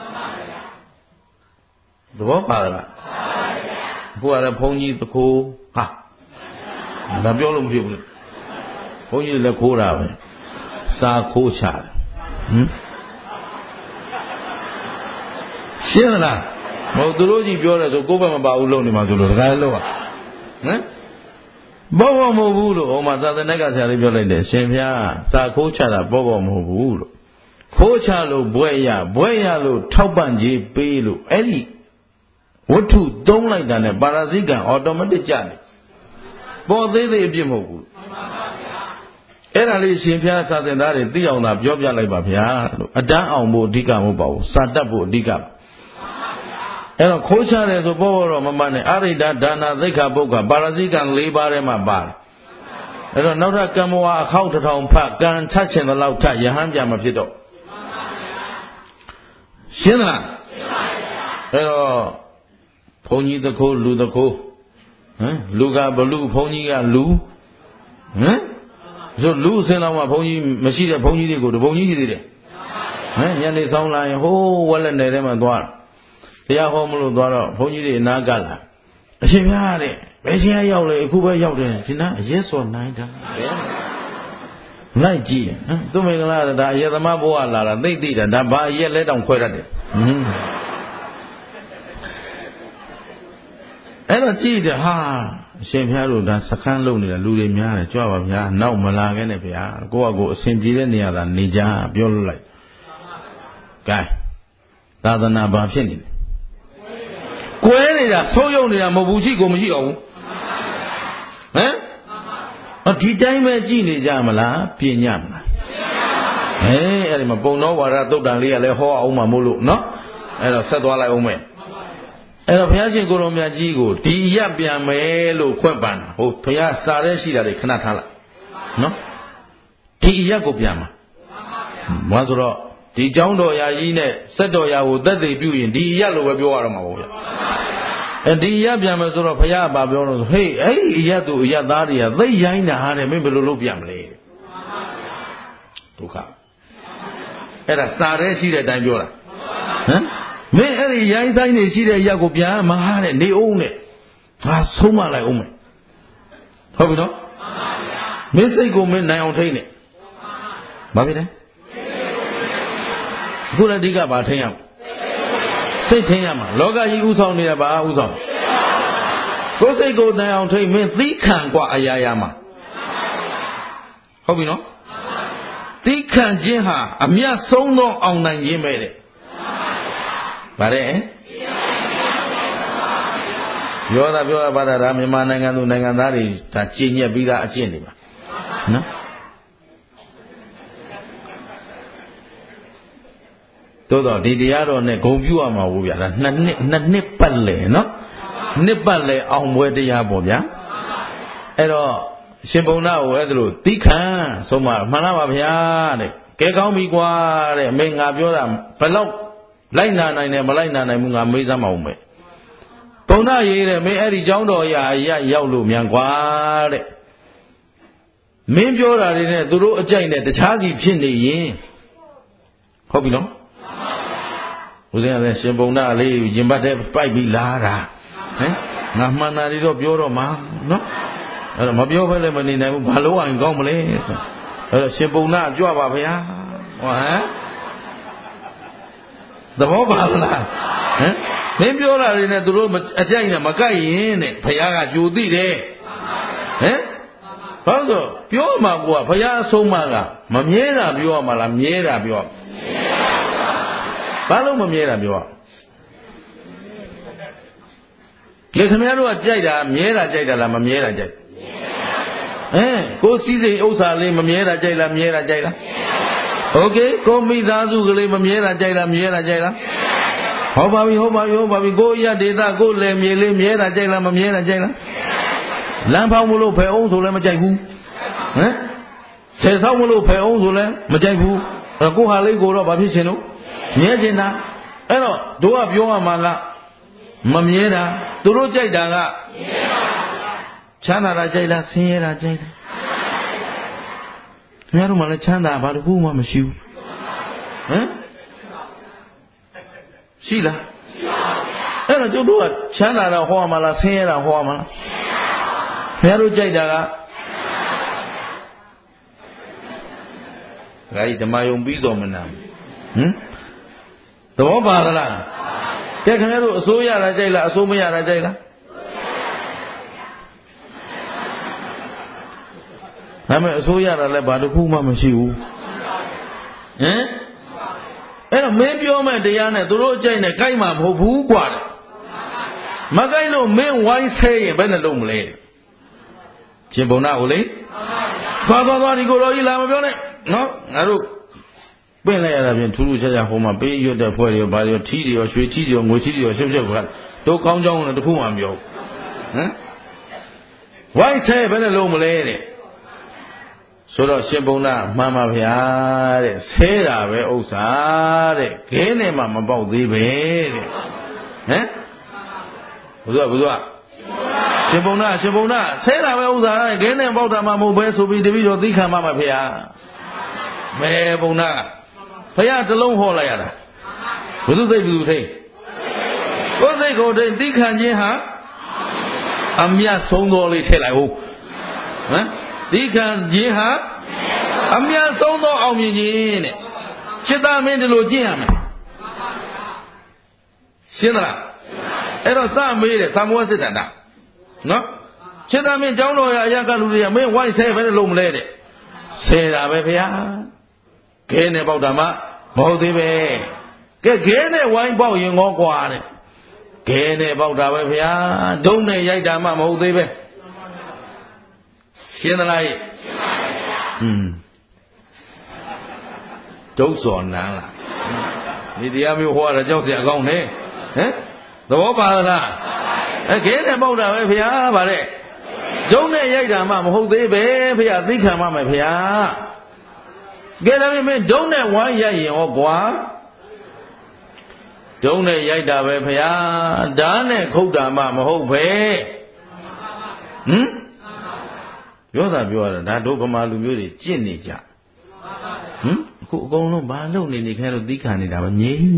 သဘောပါလားဘုရားလည်းဘုန်းကြီးသခိုးဟာဒါပြောလို့မဖြစ်ဘူးဘုန်းကြီးလည်းခိုးတာပဲစာခိုးချတယ်ဟမ်ရှင်းလားမဟုတ်သူတို့ကြီးပြောတယ်ဆိုကိုယ်ဘက်မပါဘူးလို့နေမှာဆိုလို့တခါလို့ဟမ်ဘောမဟုတ်ဘူးလို့ဟိုမှာသာသနာ့ကဆရာလေးပြောလိုက်တယ်ရှင်ဖျားစာခိုးချတာဘောမဟုတ်ဘူးလို့ခိုးချလို့ဘွဲ့ရလို့ထောက်ပံ့ကြီးပေးလို့အဲ့ဒီဝတ္ထုသုံးလိုက်တာနဲ့ပါရဇိကံအော်တိုမက်တစ်ကြတယ်ပေါ်သေးသေးအပြစ်မဟုတ်ဘူးအဲ့ဒါလေးရှင်ဖျားစာသင်သားတွေသိအောင်သာပြောပြလိုက်ပါဗျာလို့အတန်းအောင်ဖို့အဓိကမဟုတ်ပါဘူးစာတတ်ဖို့အဓိကအဲ့တော့ခိုးချတယ်ဆိုပေါ်တော့မမှန်နဲ့အရိဒဒါနာသိက္ခာပုဂ္ဂပါရဇိကံ၄ပါးထဲမှာပါတယ်အဲ့တော့နောက်ထပ်ကံမဝါအခောက်တစ်ထောင်ဖတ်ကံချချင်တဲ့လောက်ထယဟန်ပြန်မဖြစ်တော့ရှင်းလားအဲ့တော့ဘုန်းကြီးတခိုးလူတခိုးလူကဘလူဘုန်းကြီးကလူဆိုလူအစင်းတော်မှာဘုန်းကြီးမရှိတဲ့ဘုန်းကြီးတွေကိုတဘုန်းကြီးရှိသေးတယ်ညနေဆောင်လာရင်ဟိုးဝက်လက်နယ်ထဲမှာသွားတရားဟောမလို့သွားတော့ဘုန်းကြီးတွေအနာကလာအရှင်များတဲ့ဘယ်ရှင်ရောက်လဲအခုပဲရောက်တယ်ဒီနာအရက်စော်နိုင်တာလိုက်ကြည့်သူမင်္ဂလာဒါအရက်သမားဘိုးကလာတာသိတာဒါဘာအရက်လဲတောင်ခွဲတတ်တယ်အဲ့တော့ကြည့်တယ်ဟာအရှင်ဘုရားတို့ဒါစခန်းလုံနေတာလူတွေများတယ်ကြွပါဗျာနောက်မလာခဲ့နဲ့ဗျာကိုယ့်အကိုအစဉ်ပြေတဲ့နေရာသာနေကြပြောလို့လိုက်ကဲသာသနာဘာဖြစ်နေလဲကွဲနေတာဆုံးယုံနေတာမဟုတ်ဘူးရှိကိုမရှိတော့ဘူးဒီတိုင်းပဲကြည်နေကြမလားပြင်ညမလားအဲ့ဒီမှာပုံတော်ဝါဒသုတ်တန်လေးကလည်းဟောအောင်မှမို့လို့နော်အဲ့တော့ဆက်သွားလိုက်အောင်မယ်အဲ့တော့ဘုရားရှင်ကိုရောမြတ်ကြီးကိုဒီရက်ပြန်မယ်လို့ခွင့်ပန်တာဟုတ်ဘုရားစာရဲရှိတာတွေခဏထားလိုက်နော်ဒီရက်ကိုပြန်မှာဘာဆိုတော့ဒီเจ้าတော်ရာကြီးနဲ့စက်တော်ရာကိုသက်သေပြုရင်ဒီရက်လို့ပဲပြောရတော့မှာပေါ့ဗျာဒီရက်ပြန်မယ်ဆိုတော့ဘုရားကပြောတော့ဟေးအဲ့ဒီရက်သူအရက်သားတွေကသိရိုင်းတာဟာတဲ့မင်းဘယ်လိုလုပ်ပြန်မလဲဒုက္ခအဲ့ဒါစာရဲရှိတဲ့အတိုင်းပြောတာမင်းအဲ့ဒီရိုင်းဆိုင်နေရှိတဲ့ရက်ကိုပြန်မဟာတဲ့နေအောင်နဲ့ငါဆုံးမလိုက်အောင်မယ်ဟုတ်ပြီနော်မင်းစိတ်ကိုမင်းနိုင်အောင်ထိန်းနေဘာဖြစ်လဲအခုလည်းအဓိကဘာထိန်းရမလဲစိတ်ထိန်းရမှာလောကကြီးဥဆောင်နေတာဘာဥဆောင်ကိုယ်စိတ်ကိုနိုင်အောင်ထိန်းမင်းသီးခံกว่าအရာရာမှာဟုတ်ပြီနော်သီးခံခြင်းဟာအမြတ်ဆုံးသောအောင်နိုင်ခြင်းပဲတဲ့ဗါတဲ့ပြောတာပြောပါတာဒါမြန်မာနိုင်ငံသူနိုင်ငံသားတွေဒါကြည်ညက်ပြီးသားအကျင့်တွေပါနော်သို့တော့ဒီတရားတော်နဲ့ဂုံပြူရမှာဘူးဗျာဒါနှစ်ပတ်လေနော်နှစ်ပတ်လေအောင်ပွဲတရားပေါ့ဗျာအဲ့တော့ရှင်ဘုံနာကိုအဲ့ဒါလို့သီးခံဆုံးမမှန်လားပါဗျာတဲ့ကဲကောင်းပြီကွာတဲ့အမေငါပြောတာဘယ်တော့လိုက်နာနိုင်တယ်မလိုက်နာနိုင်ဘူးငါမေးစမ်းမအောင်ပဲဘုံနာရေးတဲ့မင်းအဲ့ဒီเจ้าတော်ရာရောက်လို့မြန်ကွာတဲ့မင်းပြောတာတွေနဲ့သူတို့အကြိုက်နဲ့တခြားစီဖြစ်နေရင်ဟုတ်ပြီနော်ဦးဇင်းကလည်းရှင်ဘုံနာလေးရင်ပတ်တဲ့ပိုက်ပြီးလာတာငါမှန်တာတွေတော့ပြောတော့မှာနော်အဲ့တော့မပြောဘဲလည်းမနေနိုင်ဘူးဘာလို့အောင်ကောင်းမလဲအဲ့တော့ရှင်ဘုံနာကြွပါဗျာဟောသဘောပါလားမင်းပြောတာတွေနဲ့သူတို့အကြိုက်နဲ့မကိုက်ရင်တဲ့ဘုရားကကြိုသိတယ်ဘာလို့ဆိုပြောမှာကဘုရားအဆုံးမကမမြဲတာပြောရမှာလားမြဲတာပြောဘာလို့မမြဲတာပြောလေခင်ဗျားတို့ကကြိုက်တာမြဲတာကြိုက်တာလားမမြဲတာကြိုက်ကိုစည်းစိမ်ဥစ္စာလေးမမြဲတာကြိုက်လားမြဲတာကြိုက်လားโอเคကိုမိသားစုကလေးမမြဲတာကြိုက်လားမြဲတာကြိုက်လားဟောပါပြီကိုရဒေတာကိုလယ်မြေလေးမြဲတာကြိုက်လားမမြဲတာကြိုက်လားလမ်းဖောက်မလို့ဖယ်အောင်ဆိုလည်းမကြိုက်ဘူးဆယ်ဆောက်မလို့ဖယ်အောင်ဆိုလည်းမကြိုက်ဘူးကိုဟာလေးကိုတော့ဘာဖြစ်ရှင်လို့မြဲချင်တာအဲ့တော့တို့ကပြောရမှာကမမြဲတာသူတို့ကြိုက်တာကချမ်းသာတာကြိုက်လားဆင်းရဲတာကြိုက်လားခင်ဗျားတို့မှလည်းချမ်းသာဘာတစ်ခုမှမရှိဘူးရှိလားအဲ့တော့ကျုပ်တို့ကချမ်းသာတာဟောမှာလားဆင်းရဲတာဟောမှာလားခင်ဗျားတို့ကြိုက်တာကဒါကြီးဓမ္မယုံပြီးတော်မနာသဘောပါလားကဲခင်ဗျားတို့အစိုးရတာကြိုက်လားအစိုးမရတာကြိုက်လားဒါပေမဲ့အစိုးရတာလည်းဘာတစ်ခုမှမရှိဘူးအဲ့တော့မင်းပြောမဲ့တရားနဲ့သူတို့အကြိုက်နဲ့ကြိုက်မှာမဟုတ်ဘူးกว่าမကြိုက်လို့မင်းဝိုင်းဆဲရင်ဘယ်နဲ့လုံးမလဲရှင်ဘုံနာကိုလေသွားဒီကိုတော်ကြီးလာမပြောနဲ့နော်ငါတို့ပင့်လိုက်ရတာပြင်ထူးထူးခြားခြားဟိုမှာပေးရွတ်တဲ့ဖွဲ့တွေဘာတွေထီးတွေရောရွှေထီးတွေရောငွေထီးတွေရောရှုပ်ရှုပ်ကတို့ကောင်းကြောင်းလည်းတခုမှမပြောဟမ်ဝိုင်းဆဲဘယ်နဲ့လုံးမလဲတဲ့ဆိုတော့ရှင်ဘုံနာမှန်ပါဗျာတဲ့ဆဲတာပဲဥစ္စာတဲ့ခဲနဲ့မှမပေါက်သေးပဲတဲ့ဟမ်ဘုရားရှင်ဘုံနာဆဲတာပဲဥစ္စာတဲ့ခဲနဲ့ပေါက်တာမှမဟုတ်ပဲဆိုပြီးတပည့်တော်သိခံပါမှာဗျာမဲဘုံနာဘုရားတလုံးဟောလိုက်ရတာဘုသူစိတ်ဘုသူထိတ်ကိုယ်စိတ်ကိုထိတ်သိခံခြင်းဟာအမြတ်ဆုံးသောလေးထည့်လိုက်ဟုတ်ဟမ်သိခံခြင်းဟာအမြတ်ဆုံးသောအောင်မြင်ခြင်းတဲ့จิตမင်းဒီလိုကျင့်ရမယ်ရှင်းသလားအဲ့တော့စမေးတယ်သံဃောစစ်တန္တနော်จิตမင်းကျောင်းတော်ရအရာကလူတွေကမင်းဝိုင်းဆဲပဲလို့မလဲတဲ့ဆဲတာပဲဗျာခဲနဲ့ပေါက်တာမှမဟုတ်သေးပဲကဲခဲနဲ့ဝိုင်းပေါက်ရင်ငေါကွာတဲ့ခဲနဲ့ပေါက်တာပဲဗျာဒုံးနဲ့ရိုက်တာမှမဟုတ်သေးပဲရှင်းသလားရှင်းပါဗျာဒုစောနန်းလားဒီတရားမျိုးဟောရတာကြောက်เสียအကောင်းနဲ့ဟမ်သဘောပါလားခဲနဲ့ပေါက်တာပဲဗျာဗါတဲ့ဒုံးနဲ့ရိုက်တာမှမဟုတ်သေးပဲဗျာသိခံမှမယ်ဗျာကဲဒါပေမဲ့ဒုံးနဲ့ဝိုင်းရိုက်ရင်ဟောကွာဒုံးနဲ့ရိုက်တာပဲဗျာဓာတ်နဲ့ခုတ်တာမှမဟုတ်ပဲဟမ်ပြောတာပြောရတာဒါတို့ဗမာလူမျိုးတွေကျင့်နေကြဟမ်အခုအကုန်လုံးဘာလုပ်နေခဲလို့သိခံနေတာပဲငြိမ်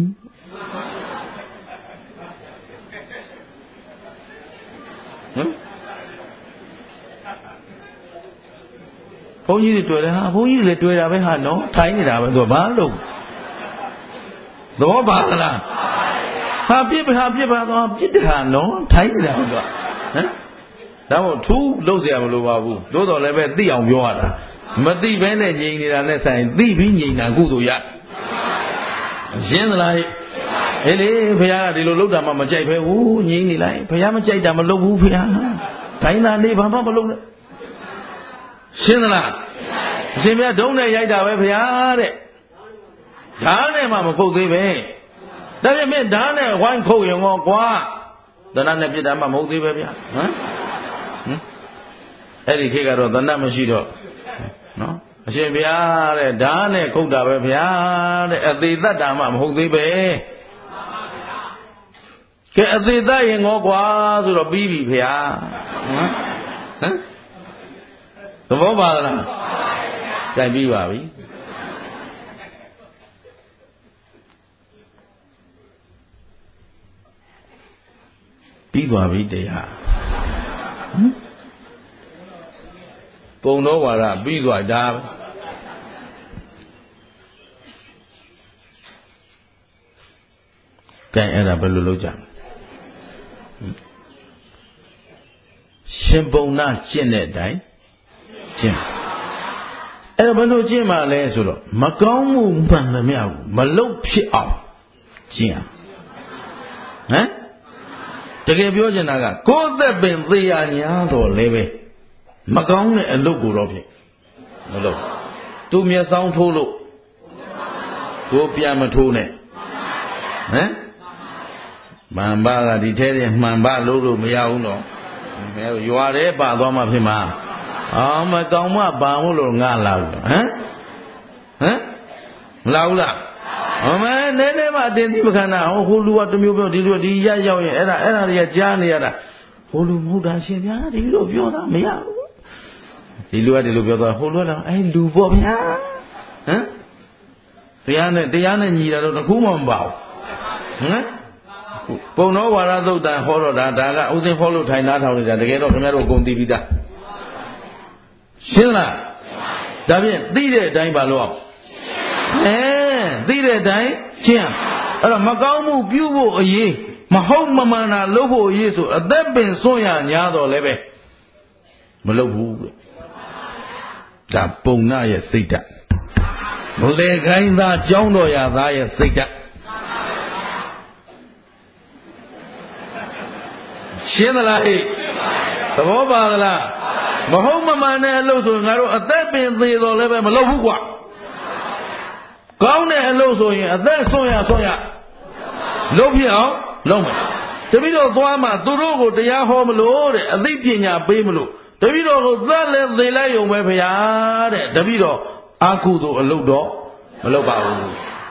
ဟမ်ဘုန်းကြီးတွေတွေ့တယ်ဟာဘုန်းကြီးတွေလည်းတွေ့တာပဲဟာနော်ထိုင်နေတာပဲသူကဘာလို့သဘောပါလားဟာပြစ်ပါသွားပြစ်တယ်ဟာနော်ထိုင်နေတာပဲသူကဟမ်ဒါမို့ထူးလုပ်เสียမလိုပါဘူးသို့တော်လည်းပဲသိအောင်ပြောရတာမသိဘဲနဲ့ငြိမ်နေတာနဲ့ဆိုင်သိပြီးငြိမ်တာကုသိုလ်ရရှင်းသလားအေးလေဘုရားကဒီလိုလုပ်တာမှမကြိုက်ပဲဟုတ်ငြိမ်နေလိုက်ဘုရားမကြိုက်တာမလုပ်ဘူးဘုရားတိုင်းသာနေဘာမှမလုပ်နဲ့ရှင်းသလားအရှင်ဘုရားဒုံးနဲ့ရိုက်တာပဲဘုရားတဲ့ဓာတ်နဲ့မှမခုတ်သေးပဲဒါပေမဲ့ဓာတ်နဲ့ဝိုင်းခုတ်ရင်ကောကွာသဏ္ဍာန်နဲ့ပြစ်တာမှမဟုတ်သေးပဲဗျာဟမ်အဲ့ဒီခေတ်ကတော့သဏ္ဍာန်မရှိတော့နော်အရှင်ဘုရားတဲ့ဓာတ်နဲ့ခုတ်တာပဲဗျာတဲ့အသေးသက်တာမှမဟုတ်သေးပဲကဲအသေးသက်ရင်ကောကွာဆိုတော့ပြီးပြီဗျာဟမ်သဘောပါလားကြိုက်ပြီးပါပြီပြီးသွားပြီတရားပုံတော်ဝါဒပြီးသွားတာကဲအဲ့ဒါဘယ်လိုလုပ်ကြရှင်ပုံနာကျင့်တဲ့အတိုင်းကျင့်အဲ့ဘယ်လိုကျင့်မှလဲဆိုတော့မကောင်းမှုမှန်သမျှကိုမလုပ်ဖြစ်အောင်ကျင့်ဟမ်တကယ်ပြောချင်တာကကိုယ်သက်ပင်သေရညာတော့လည်းပဲမကောင်းတဲ့အလုပ်ကိုတော့ဖြစ်မလုပ်သူမျက်စောင်းထိုးလို့ကိုပြန်မထိုးနဲ့ဟမ်မှန်ပါကဒီထဲထဲမှန်ပါလို့မရဘူးတော့ရွာထဲပါသွားမှဖြစ်မှာမကောင်းမှပါမို့လို့ငါလာဘူးဟမ်မလာဘူးလားအမဲနည်းနည်းမှအတင်သိမခံတာဟိုလူကတမျိုးပြောဒီလူကဒီရရောက်ရင်အဲ့ဒါတွေကကြားနေရတာဟိုလူမဟုတ်တာရှင်ဗျာဒီလိုပြောတာမရဘူးဒီလူကဒီလိုပြောတာဟိုလူကအဲ့လူပေါ့ဗျာဟမ်တရားနဲ့ညီတာတော့တခုမှမပါဘူးဟမ်ပုံတော်ဝါဒသုတ်တန်ဟောတော့ဒါကဥစဉ်ဟောလို့ထိုင်သားထောင်နေတာတကယ်တော့ခင်ဗျားတို့အကုန်သိပြီးသားရှင်းလားဒါဖြင့်သိတဲ့အတိုင်းပါလို့သိတဲ့အတိုင်းကျင့်အဲ့တော့မကောင်းမှုပြုဖို့အရေးမဟုတ်မမှန်တာလုပ်ဖို့အရေးဆိုအသက်ပင်စွန့်ရညာတော့လည်းပဲမလုပ်ဘူးဒါပုံနာရဲ့စိတ်ဓာတ်မလဲခိုင်းသားကြောင်းတော်ရသားရဲ့စိတ်ဓာတ်ရှင်းသလားဟဲ့ဘောပါလားမဟုတ်မမှန်တဲ့အလုပ်ဆိုငါတို့အသက်ပင်သေးတော်လည်းပဲမလုပ်ဘူးကွာကောင်းတဲ့အလုပ်ဆိုရင်အသက်ဆွံ့ရလုပ်ဖြစ်အောင်လုပ်မယ်တပည့်တော်သွားမှသူတို့ကိုတရားဟောမလို့တဲ့အသိပညာပေးမလို့တပည့်တော်ကိုသတ်လဲသေလိုက်ရုံပဲဗျာတဲ့တပည့်တော်အာကုသို့အလုပ်တော့မလုပ်ပါဘူး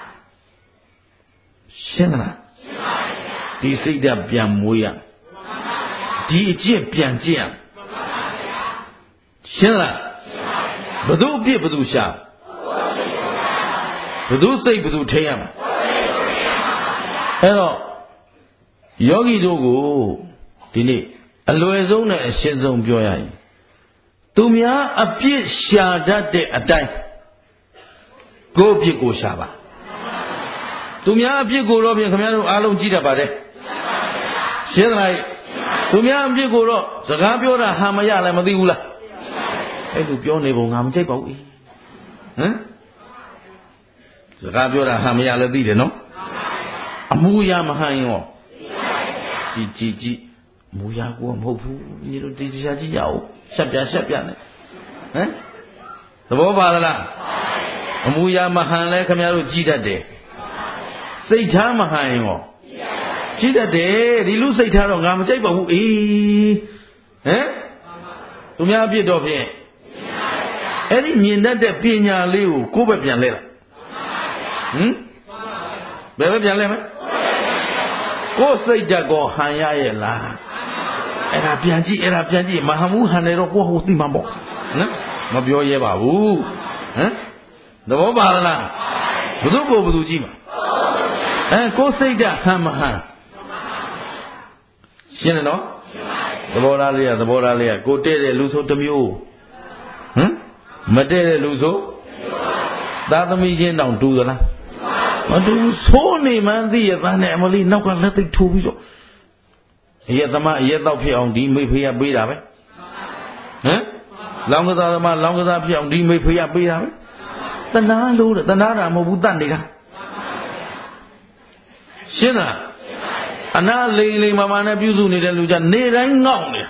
ရှင်းလားဒီစိတ်ဓာတ်ပြန်မွေးရဒီအကျင့်ပြန်ကျင့်ရရှင်းလားဘသူအပြစ်ဘသူရှာဘသူစိတ်ဘသူထိရမှာအဲ့တော့ယောဂီတို့ကိုဒီနေ့အလွယ်ဆုံးနဲ့အရှင်းဆုံးပြောရရင်သူများအပြစ်ရှာတတ်တဲ့အတိုင်းကိုယ့်အပြစ်ကိုရှာပါသူများအပြစ်ကိုတော့ပြင်ခင်ဗျားတို့အားလုံးကြည့်တတ်ပါတယ်ရှင်းသလားသူများအပြစ်ကိုတော့စကားပြောတာဟာမရလည်းမသိဘူးလားအဲ့လိုပြောနေပုံငါမကြိုက်ပါဘူးဟမ်စကားပြောတာဟာမရလည်းသိတယ်နော်အမှုရမဟန်ရောကြည့်မူရကိုမဟုတ်ဘူးညီတို့ဒီတရားကြည့်ရအောင်ရှက်ပြနဲ့ဟမ်သဘောပါလားအမူအရာမဟန်လဲခင်ဗျားတို့ကြည်တတ်တယ်စိတ်ထားမဟန်ရောကြည်တတ်တယ်ဒီလူစိတ်ထားတော့ငါမကြိုက်ပါဘူးဟမ်သူများအပြစ်တော့ဖြင့်အဲ့ဒီမြင်တတ်တဲ့ပညာလေးကိုကိုယ့်ဘက်ပြန်လဲတာဟမ်ဘယ်ဘက်ပြန်လဲမလဲကိုယ်စိတ်ဓာတ်ကိုဟန်ရရဲ့လားအဲ့ဒါပြန်ကြည့်မဟန်ဘူးဟန်တယ်တော့ကိုယ့်ဟိုသိမှာပေါ့နော်မပြောရဲပါဘူးဟမ်သဘောပါလားဘုသူ့ကိုဘုသူကြည့်မှာကိုယ်စိတ်ဓာတ်ဟန်မဟန်ရှင်းတယ်နော်သဘောထားလေးကကိုတဲ့တဲ့လူဆိုတစ်မျိုးဟမ်မတဲ့တဲ့လူဆိုသာသမီချင်းတောင်တူသလားမတူဆိုးနေမှန်းသိရသားနဲ့အမလီနောက်ကလက်သိထိုးပြီးတော့အရက်သမားအရက်တော့ဖြစ်အောင်ဒီမိဖေးရပေးတာပဲဟမ်လောင်းကစားသမားလောင်းကစားဖြစ်အောင်ဒီမိဖေးရပေးတာပဲတဏှာလို့တဏှာတာမဟုတ်ဘူးတတ်နေတာရှင်းလားအနာလိမ်မာနဲ့ပြုစုနေတဲ့လူကြနေတိုင်းငေါ့နေတာ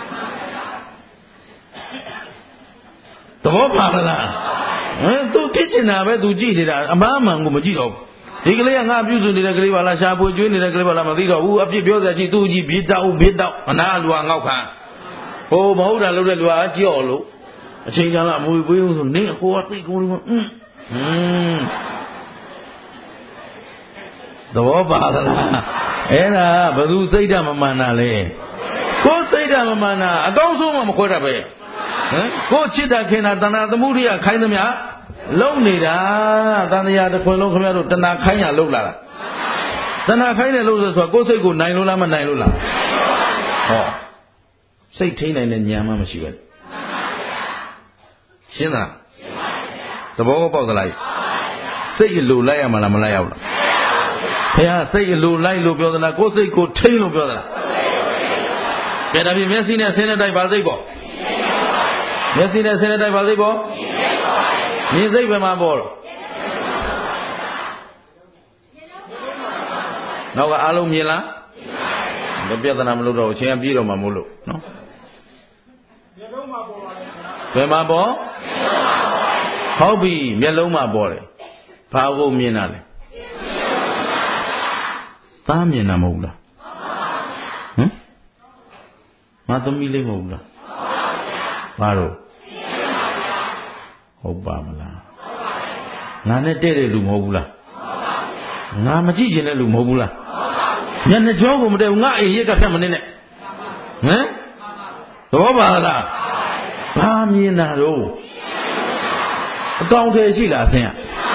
သဘောပါလားသူဖြစ်ချင်တာပဲသူကြည့်နေတာအမှန်မှန်ကိုမကြည့်တော့ဘူးဒီကလေးကငါပြုစုနေတဲ့ကလေးပါလားရှားပွေကျွေးနေတဲ့ကလေးပါလားမသိတော့ဘူးအပြစ်ပြောစရာရှိသူ့ကြီးဘေးတောက်အနာလူကငေါက်ခံဟိုမဟုတ်တာလုပ်တဲ့လူကကြော့လို့အချိန်ကြာလာမွေပွေးလို့ဆိုနင်းဟိုကသိကုန်လို့သဘောပါသလားအဲ့ဒါဘယ်သူစိတ်ဓာတ်မမှန်တာလဲကိုယ်စိတ်ဓာတ်မမှန်တာအကောင်းဆုံးမှမခွဲတတ်ပဲဟမ်ကိုယ်ချစ်တာခင်တာတဏှာသမုဒိယခိုင်းသမျှလုံနေတာတန်တရားတစ်ခွင်လုံးခင်ဗျားတို့တဏှာခိုင်းရလုံလာတာတဏှာခိုင်းတယ်လို့ဆိုတော့ကိုယ်စိတ်ကိုနိုင်လို့လားမနိုင်လို့လားဟောစိတ်ထိန်းနိုင်တဲ့ဉာဏ်မှမရှိပဲရှင်းလားသဘောပေါက်သလားစိတ်အလိုလိုက်ရမှာလားမလိုက်ရဘူးလားဘုရားစိတ်အလိုလိုက်လို့ပြောသလားကိုယ်စိတ်ကိုထိန်းလို့ပြောသလားကဲဒါဖြင့်မျက်စိနဲ့ဆင်းတဲ့တိုက်ပါစိတ်ပေါ့မျက်စိနဲ့ဆင်းတဲ့တိုက်ပါစိတ်ပေါ့မြင်စိတ်ပဲမှာပေါ့နောက်ကအားလုံးမြင်လားမပြဿနာမလို့တော့အချင်းပြေးတော့မှမို့လို့နော်မျက်လုံးမှာပေါ်ပါလေဘယ်မှာပေါ်ဟုတ်ပြီမျက်လုံးမှာပေါ်တယ်ဘာကိုမြင်တာလဲသားမြင်တာမဟုတ်လားဟမ်မသမီးလေးမဟုတ်လားဘာလို့ဟုတ်ပါမလားငါနဲ့တဲ့တဲ့လူမဟုတ်ဘူးလားငါမကြည့်ချင်တဲ့လူမဟုတ်ဘူးလားမျက်နှာကြောကိုမတည့်ဘူးငါအိမ်ရက်ကဖြတ်မနေနဲ့ဟမ်သဘောပါလားဘာမြင်တာတော့အကောင်ထဲရှိလားအစင်း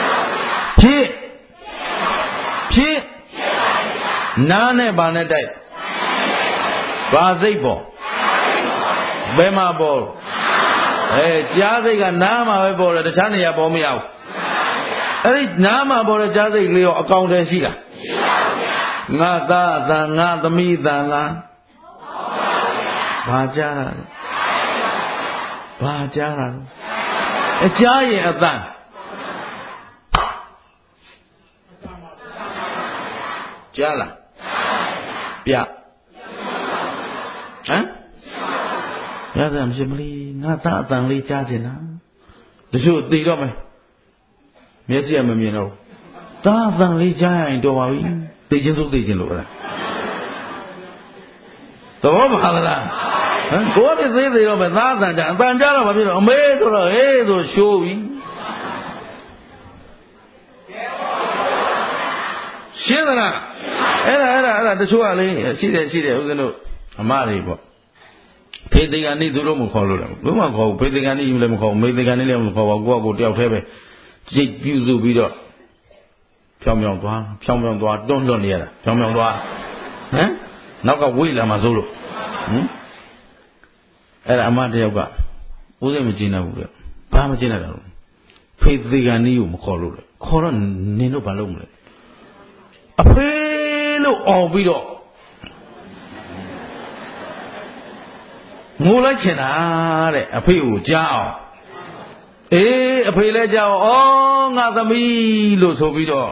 ဖြစ်နားနဲ့ဘာနဲ့တိုက်ဘာစိတ်ပေါ်ဘယ်မှာပေါ်ကြားစိတ်ကနားမှာပဲပေါ်တယ်တခြားနေရာပေါ်မရဘူးအဲ့ဒီနားမှာပေါ်တဲ့ကြားစိတ်လေးရောအကောင်ထဲရှိလားရှိပါဘူးဗျာငါသားအတန်ငါသမီးအတန်လားဘာကြားတာလဲဘာကြားတာလဲအကြားရင်အတန်ကြားလားပြဟမ်ရတယ်မရှိမလေးငါသားအတန်လေးကြားချင်တာတချို့သိတော့မယ်မျက်စိကမမြင်တော့သားအတန်လေးကြားရင်တော်ပါပြီသိချင်းစိုးသိချင်းလို့လားသဘောပါလားဟမ်ကိုယ်ကသိသေးတော့မယ်သားအတန်ကြားတော့မဖြစ်တော့အမေဆိုတော့ဟေးဆိုရှိုးပြီရှင်းသလားအဲ့ဒါတချို့ကလေရှိတယ်ဦးဇင်းတို့အမတွေပေါ့ဖေသေကန်ဤသူတို့မခေါ်လို့လည်းဘယ်မှခေါ်ဘူးဖေသေကန်ဤလည်းမခေါ်ဘူးမေသေကန်ဤလည်းမခေါ်ပါဘူးကိုယ့်တယောက်တည်းပဲကြိတ်ပြုစုပြီးတော့ဖြောင်းသွားတွန်းလွတ်နေရတာဖြောင်းသွားဟမ်နောက်ကဝိလာမှာစိုးလို့အဲ့ဒါအမတယောက်ကဦးစိတ်မကျင်းတော့ဘူးလေဘာမကျင်းတော့ဖေသေကန်ဤကိုမခေါ်လို့လေခေါ်တော့နင်တို့ဘာလုပ်မလဲအဖေလို့អော်ပြီးတော့ငိုလိုက်ချင်တာတဲ့အဖေကိုကြားအောင်အေးအဖေလည်းကြားအောင်ဩငါသမီးလို့ဆိုပြီးတော့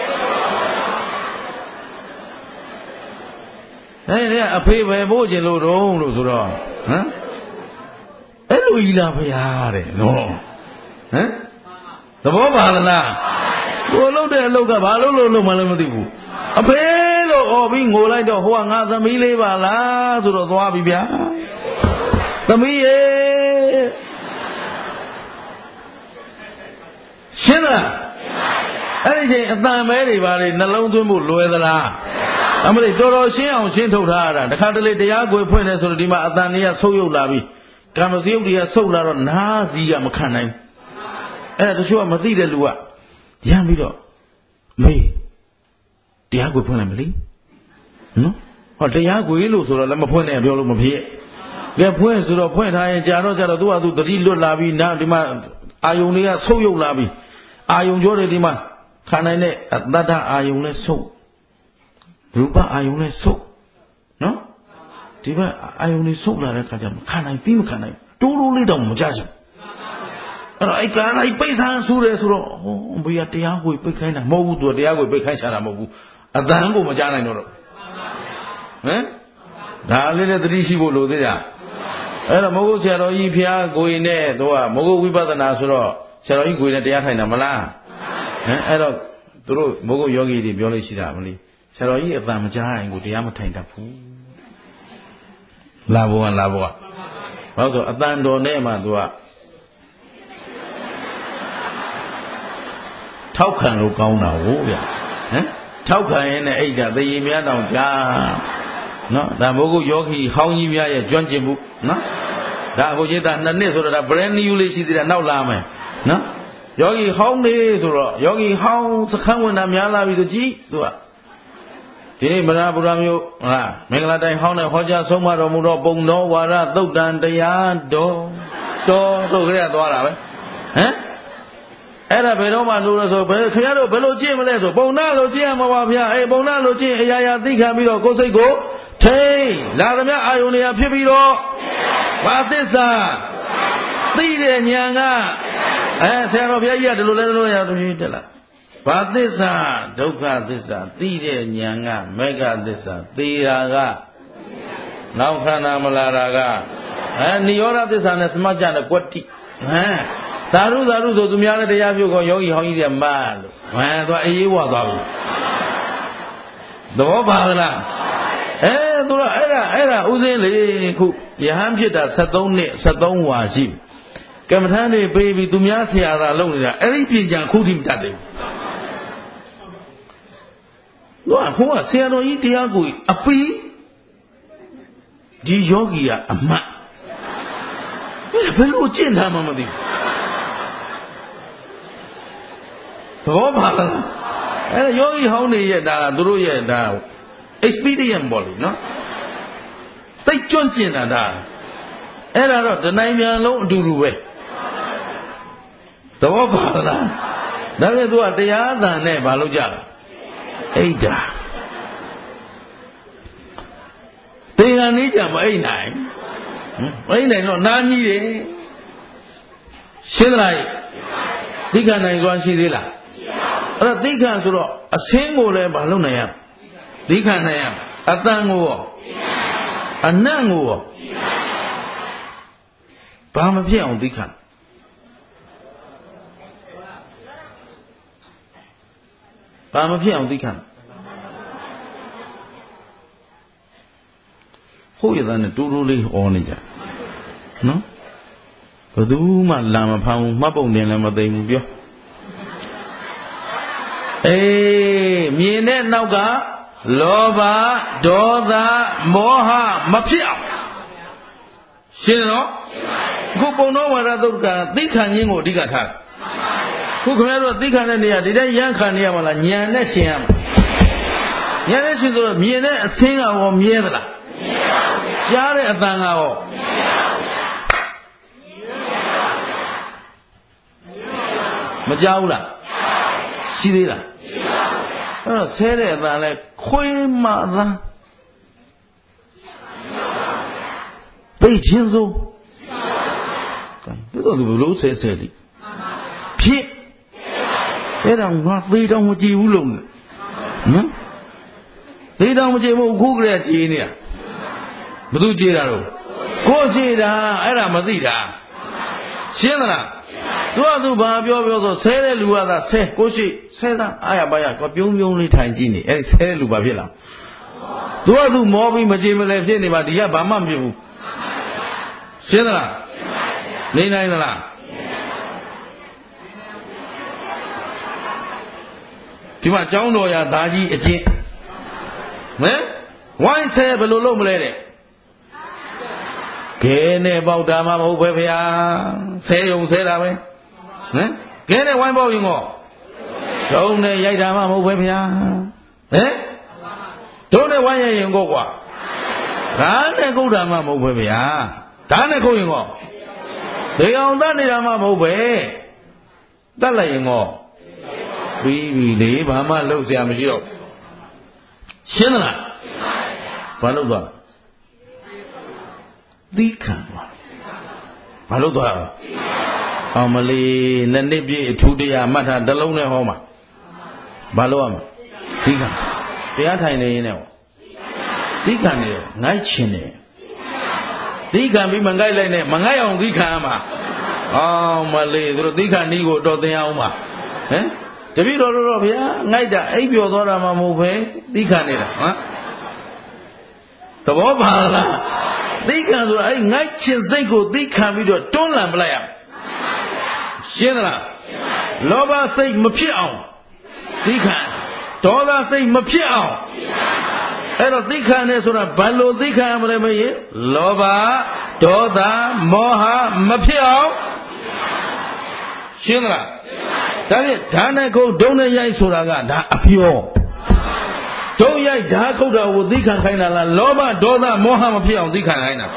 အဲ့အဖေပဲပို့ကျင်လို့တော့လို့ဆိုတော့ဟမ်အဲ့လိုကြီးလားဗျာတဲ့နော်ဟမ်သဘောပါလားကိုလှုပ်တဲ့အလုပ်ကဘာလို့လုပ်မှလည်းမသိဘူးအဖေလို့អော်ပြီးငိုလိုက်တော့ဟိုကငါသမီးလေးပါလားဆိုတော့သွားပြီဗျာသမီးရေရှင်းလားအဲ့ဒီချိန်အတန်မဲတွေပါလေနှလုံးသွင်းဖို့လွယ်သလားအမလေးတော်ရှင်းအောင်ရှင်းထုတ်ထားရတာတခါတလေတရားကိုဖွင့်နေဆိုတော့ဒီမှာအတန်တွေကဆုပ်ယုပ်လာပြီးကံမစရုပ်တွေကဆုပ်လာတော့နားစီကမခံနိုင်အဲ့ဒါတချို့ကမသိတဲ့လူကရမ်းပြီးတော့မေးတရားကိုဖွင့်လိုက်မလေးနော်ဟောတရားကိုလို့ဆိုတော့လည်းမဖွင့်နဲ့ပြောလို့မဖြစ်ကဲဖွင့်ဆိုတော့ဖွင့်ထားရင်ကြာတော့သူကသူတတိလွတ်လာပြီးနောက်ဒီမှာအာယုန်တွေကဆုပ်ယုပ်လာပြီးအာယုန်ကြောတွေဒီမှာခံနိုင်တဲ့အတ္တအာယုန်နဲ့ဆုပ်ရူပအာယုန်နဲ့ဆုပ်နော်ဒီဘက်အာယုန်တွေဆုပ်လာတဲ့ခါကျမှခံနိုင်ပြီးမခံနိုင်တိုးတိုးလေးတော့မကြချင်အဲ့တော့အဲ့ကာလိုက်ပိတ်ဆန်းဆူတယ်ဆိုတော့ဟောဘေးကတရားကိုပိတ်ခိုင်းတာမဟုတ်ဘူးသူတရားကိုပိတ်ခိုင်းချတာမဟုတ်ဘူးအတန်ကိုမကြားနိုင်တော့ဟမ်ဒါလေးနဲ့သတိရှိဖို့လိုသေးတာအဲ့တော့မဟုတ်ဆရာတော်ကြီးဖျားကိုရင်နဲ့သူကမဟုတ်ဝိပဿနာဆိုတော့ဆရာတော်ကြီးကိုရင်နဲ့တရားထိုင်တာမလားဟမ်အဲ့တော့သူတို့မဟုတ်ယောဂီတွေပြောလို့ရှိတာမလို့ဆရာတော်ကြီးအတန်မကြားရင်ကိုတရားမထိုင်တတ်ဘူးလာဘောဘာလို့ဆိုအတန်တော်နဲ့မှသူကထောက်ခံလို့ကောင်းတာဟုတ်ဗျဟမ်ထောက်ခံရင်လည်းအဲ့ဒါသေရင်များတောင်ကြားနော်ဒါမို့ကိုယောဂီဟောင်းကြီးများရဲ့ကျွမ်းကျင်မှုနော်ဒါအခုจิต2နှစ်ဆိုတော့ဒါ brand new လေးရှိသေးတယ်နောက်လာမယ်နော်ယောဂီဟောင်းနေဆိုတော့ယောဂီဟောင်းစခန်းဝင်တာများလာပြီဆိုကြည့်သူကဒီနေ့မရဗုဒ္ဓမျိုးဟုတ်လားမင်္ဂလာတိုင်ဟောင်းနဲ့ဟောကြားဆုံးမတော်မူတော့ပုံတော်ဝါရသုတ်တန်တရားတော်ဆိုကြရသွားတာပဲဟမ်အဲ့ဒါဘယ်တော့မှလို့ဆိုဘယ်ခင်ဗျားတို့ဘယ်လိုကြည့်မလဲဆိုပုံနာလို့ကြည့်ရမှာပါဗျာအေးပုံနာလို့ကြည့်အရာရာသိခံပြီးတော့ကိုယ်စိတ်ကိုထိန်လာသမျှအာယုန်တွေကဖြစ်ပြီးတော့ဘာသစ္စာသိတဲ့ဉာဏ်ကဆရာတော်ဘုရားကြီးကဒီလိုလဲလို့ရသူကြီးတက်လာဘာသစ္စာဒုက္ခသစ္စာသိတဲ့ဉာဏ်ကမေဃသစ္စာသိတာကနောက်ခန္ဓာမလာတာကနိရောဓသစ္စာနဲ့စမကြတဲ့ကွတ္တိသာရုဆိုသူများလည်းတရားပြုကောယောဂီဟောင်းကြီးတွေမလို့သွားအေးဝသွားပြီသဘောပါလားသူကအဲ့ဒါဥစဉ်လေးခုယဟန်ဖြစ်တာ73နှစ်73ဝါရှိကမ္မထမ်းတွေပေးပြီးသူများဆရာသာလုပ်နေတာအဲ့ဒီပြင်ကြံခုထိမတတ်သေးဘူးဟိုကဆရာတော်ကြီးတရားကိုအပီးဒီယောဂီကအမတ်ဘယ်လိုကျင့်ထားမှမသိဘူးသဘောပါလားအဲ့ယောဂီဟောင်းတွေရဲ့ဒါသူတို့ရဲ့ဒါ experience ပေါ့လေနော်သိကျွန့်ကျင်တာဒါအဲ့ဒါတော့တနိုင်ပြန်လုံးအတူတူပဲသဘောပါလားဒါပေမဲ့သူကတရားအတန်နဲ့ဘာလို့ကြလဲအိတ်တာတရားနေကြမအိတ်နိုင်အိတ်နိုင်တော့နားကြီးတယ်ရှင်းလားသိက္ခာနိုင်စွာရှိသေးလားအဲ့ဒါသိက္ခာဆိုတော့အဆင်းကိုလည်းဘာလုပ်နိုင်ရသိက္ခာနိုင်ရအတန်ကိုရောအနတ်ကိုရောဘာမဖြစ်အောင်သိခံဘာမဖြစ်အောင်သိခံဟုတ်ရတဲ့နဲ့တူတူလေးអော်နေကြနော်ဘယ်သူမှလာမဖမ်းဘူးမှတ်ပုံတင်လည်းမသိဘူးပြောအေးမြင်တဲ့နောက်ကလောဘဒေါသမောဟမဖြစ်အောင်ရှင်းနော်ခုပုံတော်ဝါဒသုတ်ကသိခံခြင်းကိုအဓိကထားခုခင်ဗျားတို့သိခံတဲ့နေရာဒီတိုင်းရမ်းခံနေရမလားဉာဏ်နဲ့ရှင်းရမှာဉာဏ်နဲ့ရှင်းဆိုတော့မြင်တဲ့အဆင်းကရောမြဲသလားမြဲပါဘူးကြားတဲ့အတန်ကရောမကြားဘူးလားရှိသေးလားအဲ့တော့ဆဲတဲ့အတန်လဲခွေးမှသာသိချင်းစိုးကဲဒါတော့ဘလို့ဆဲလိဖြစ်အဲ့တော့ငါသေးတော့မကြည့်ဘူးလို့နော်သေးတော့မကြည့်ဘူးခုကလေးကြည်နေတာဘသူကြည်တာတော့ကိုကြည်တာအဲ့ဒါမသိတာရှင်းသလားသူကဘာပြောဆိုဆဲတဲ့လူကသာဆဲကိုရှိဆဲတာအာရပါရကပြုံးပြုံးလေးထိုင်ကြည့်နေအဲ့ဆဲတဲ့လူဘာဖြစ်လားသူမောပြီးမကြည်မလဲဖြစ်နေပါဒီကဘာမှမဖြစ်ဘူးရှင်းသလားနေနိုင်သလားဒီမှာကျောင်းတော်ရသားကြီးအချင်းဟမ်ဝိုင်းဆဲဘယ်လိုလုပ်မလဲတဲ့ခဲနဲ့ပေါက်တာမှမဟုတ်ပဲဗျာဆဲယုံဆဲတာပဲဟမ်ခဲနဲ့ဝိုင်းပေါက်ရင်ကောဒုံနဲ့ရိုက်တာမှမဟုတ်ပဲဗျာဟမ်ဒုံနဲ့ဝိုင်းရရင်ကောကွာဓာတ်နဲ့ကုတ်တာမှမဟုတ်ပဲဗျာဓာတ်နဲ့ကုတ်ရင်ကောဒေအောင်တတ်နေတာမှမဟုတ်ပဲတတ်လိုက်ရင်ကောပြီးပြီလေဘာမှလုပ်စရာမရှိတော့ရှင်းသလားဘာလုပ်သွားသီးခံသွားဘာလုပ်သွားအောင်မလေးနှစ်ပြည့်အထူးတရားမှတ်ထားတစ်လုံးနဲ့ဟောမှာဘာလုပ်ရမလဲသီးခံတရားထိုင်နေရင်လည်းသီးခံနေငိုက်ချင်တယ်သီးခံပြီးမငိုက်လိုက်နဲ့မငိုက်အောင်သီးခံရမှာအောင်မလေးသူတို့သီးခံနီးကိုတော့သင်အောင်မှာဟမ်တပည့်တော်တို့ဗျာငိုက်တာအိပ်ပျော်သွားတာမှမဟုတ်ပဲသီးခံနေတာဟမ်သဘောပါလားသီးခံဆိုတာအဲ့ငိုက်ချင်စိတ်ကိုသီးခံပြီးတော့တွန်းလှန်ပလိုက်ရရှင်းသလားလောဘစိတ်မဖြစ်အောင်သီးခံဒေါသစိတ်မဖြစ်အောင်အဲ့တော့သီးခံနေဆိုတာဘယ်လိုသီးခံရမလဲမရင်လောဘဒေါသမောဟမဖြစ်အောင်ရှင်းသလားဒါဖြင့်ဓာတ်နဲ့ခုတ်ဒုံနဲ့ရိုက်ဆိုတာကဒါအပြောဒုံရိုက်ဓာတ်ခုတ်တာကိုသီးခံခိုင်းတာလားလောဘဒေါသမောဟမဖြစ်အောင်သီးခံခိုင်းတာ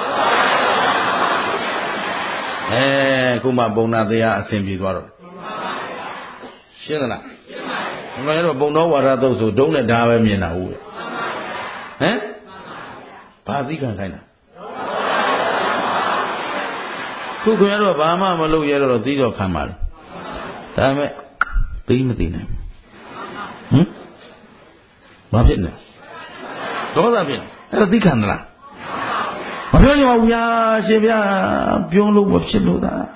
ခုမှပုံနာတရားအစဉ်ပြေသွားတော့ရှင်းသလားရှင်းပါပြီဘယ်တော့ပုံတော်ဝါဒသုတ်ဆိုဒုံနဲ့ဓာတ်ပဲမြင်တာဟုတ်ဟမ်ဘာသီးခံခိုင်းတာခုခင်ဗျားတို့ဘာမှမလုပ်ရတော့သီးတော့ခံပါလေဒါပေမဲ့သိမသိနိုင်ဟမ်ဘာဖြစ်လဲဒေါသဖြစ်အဲ့ဒါသိခံသလားမပြောရဘူးဗျာရှင်ဗျာပြုံးလို့မဖြစ်လို့သာ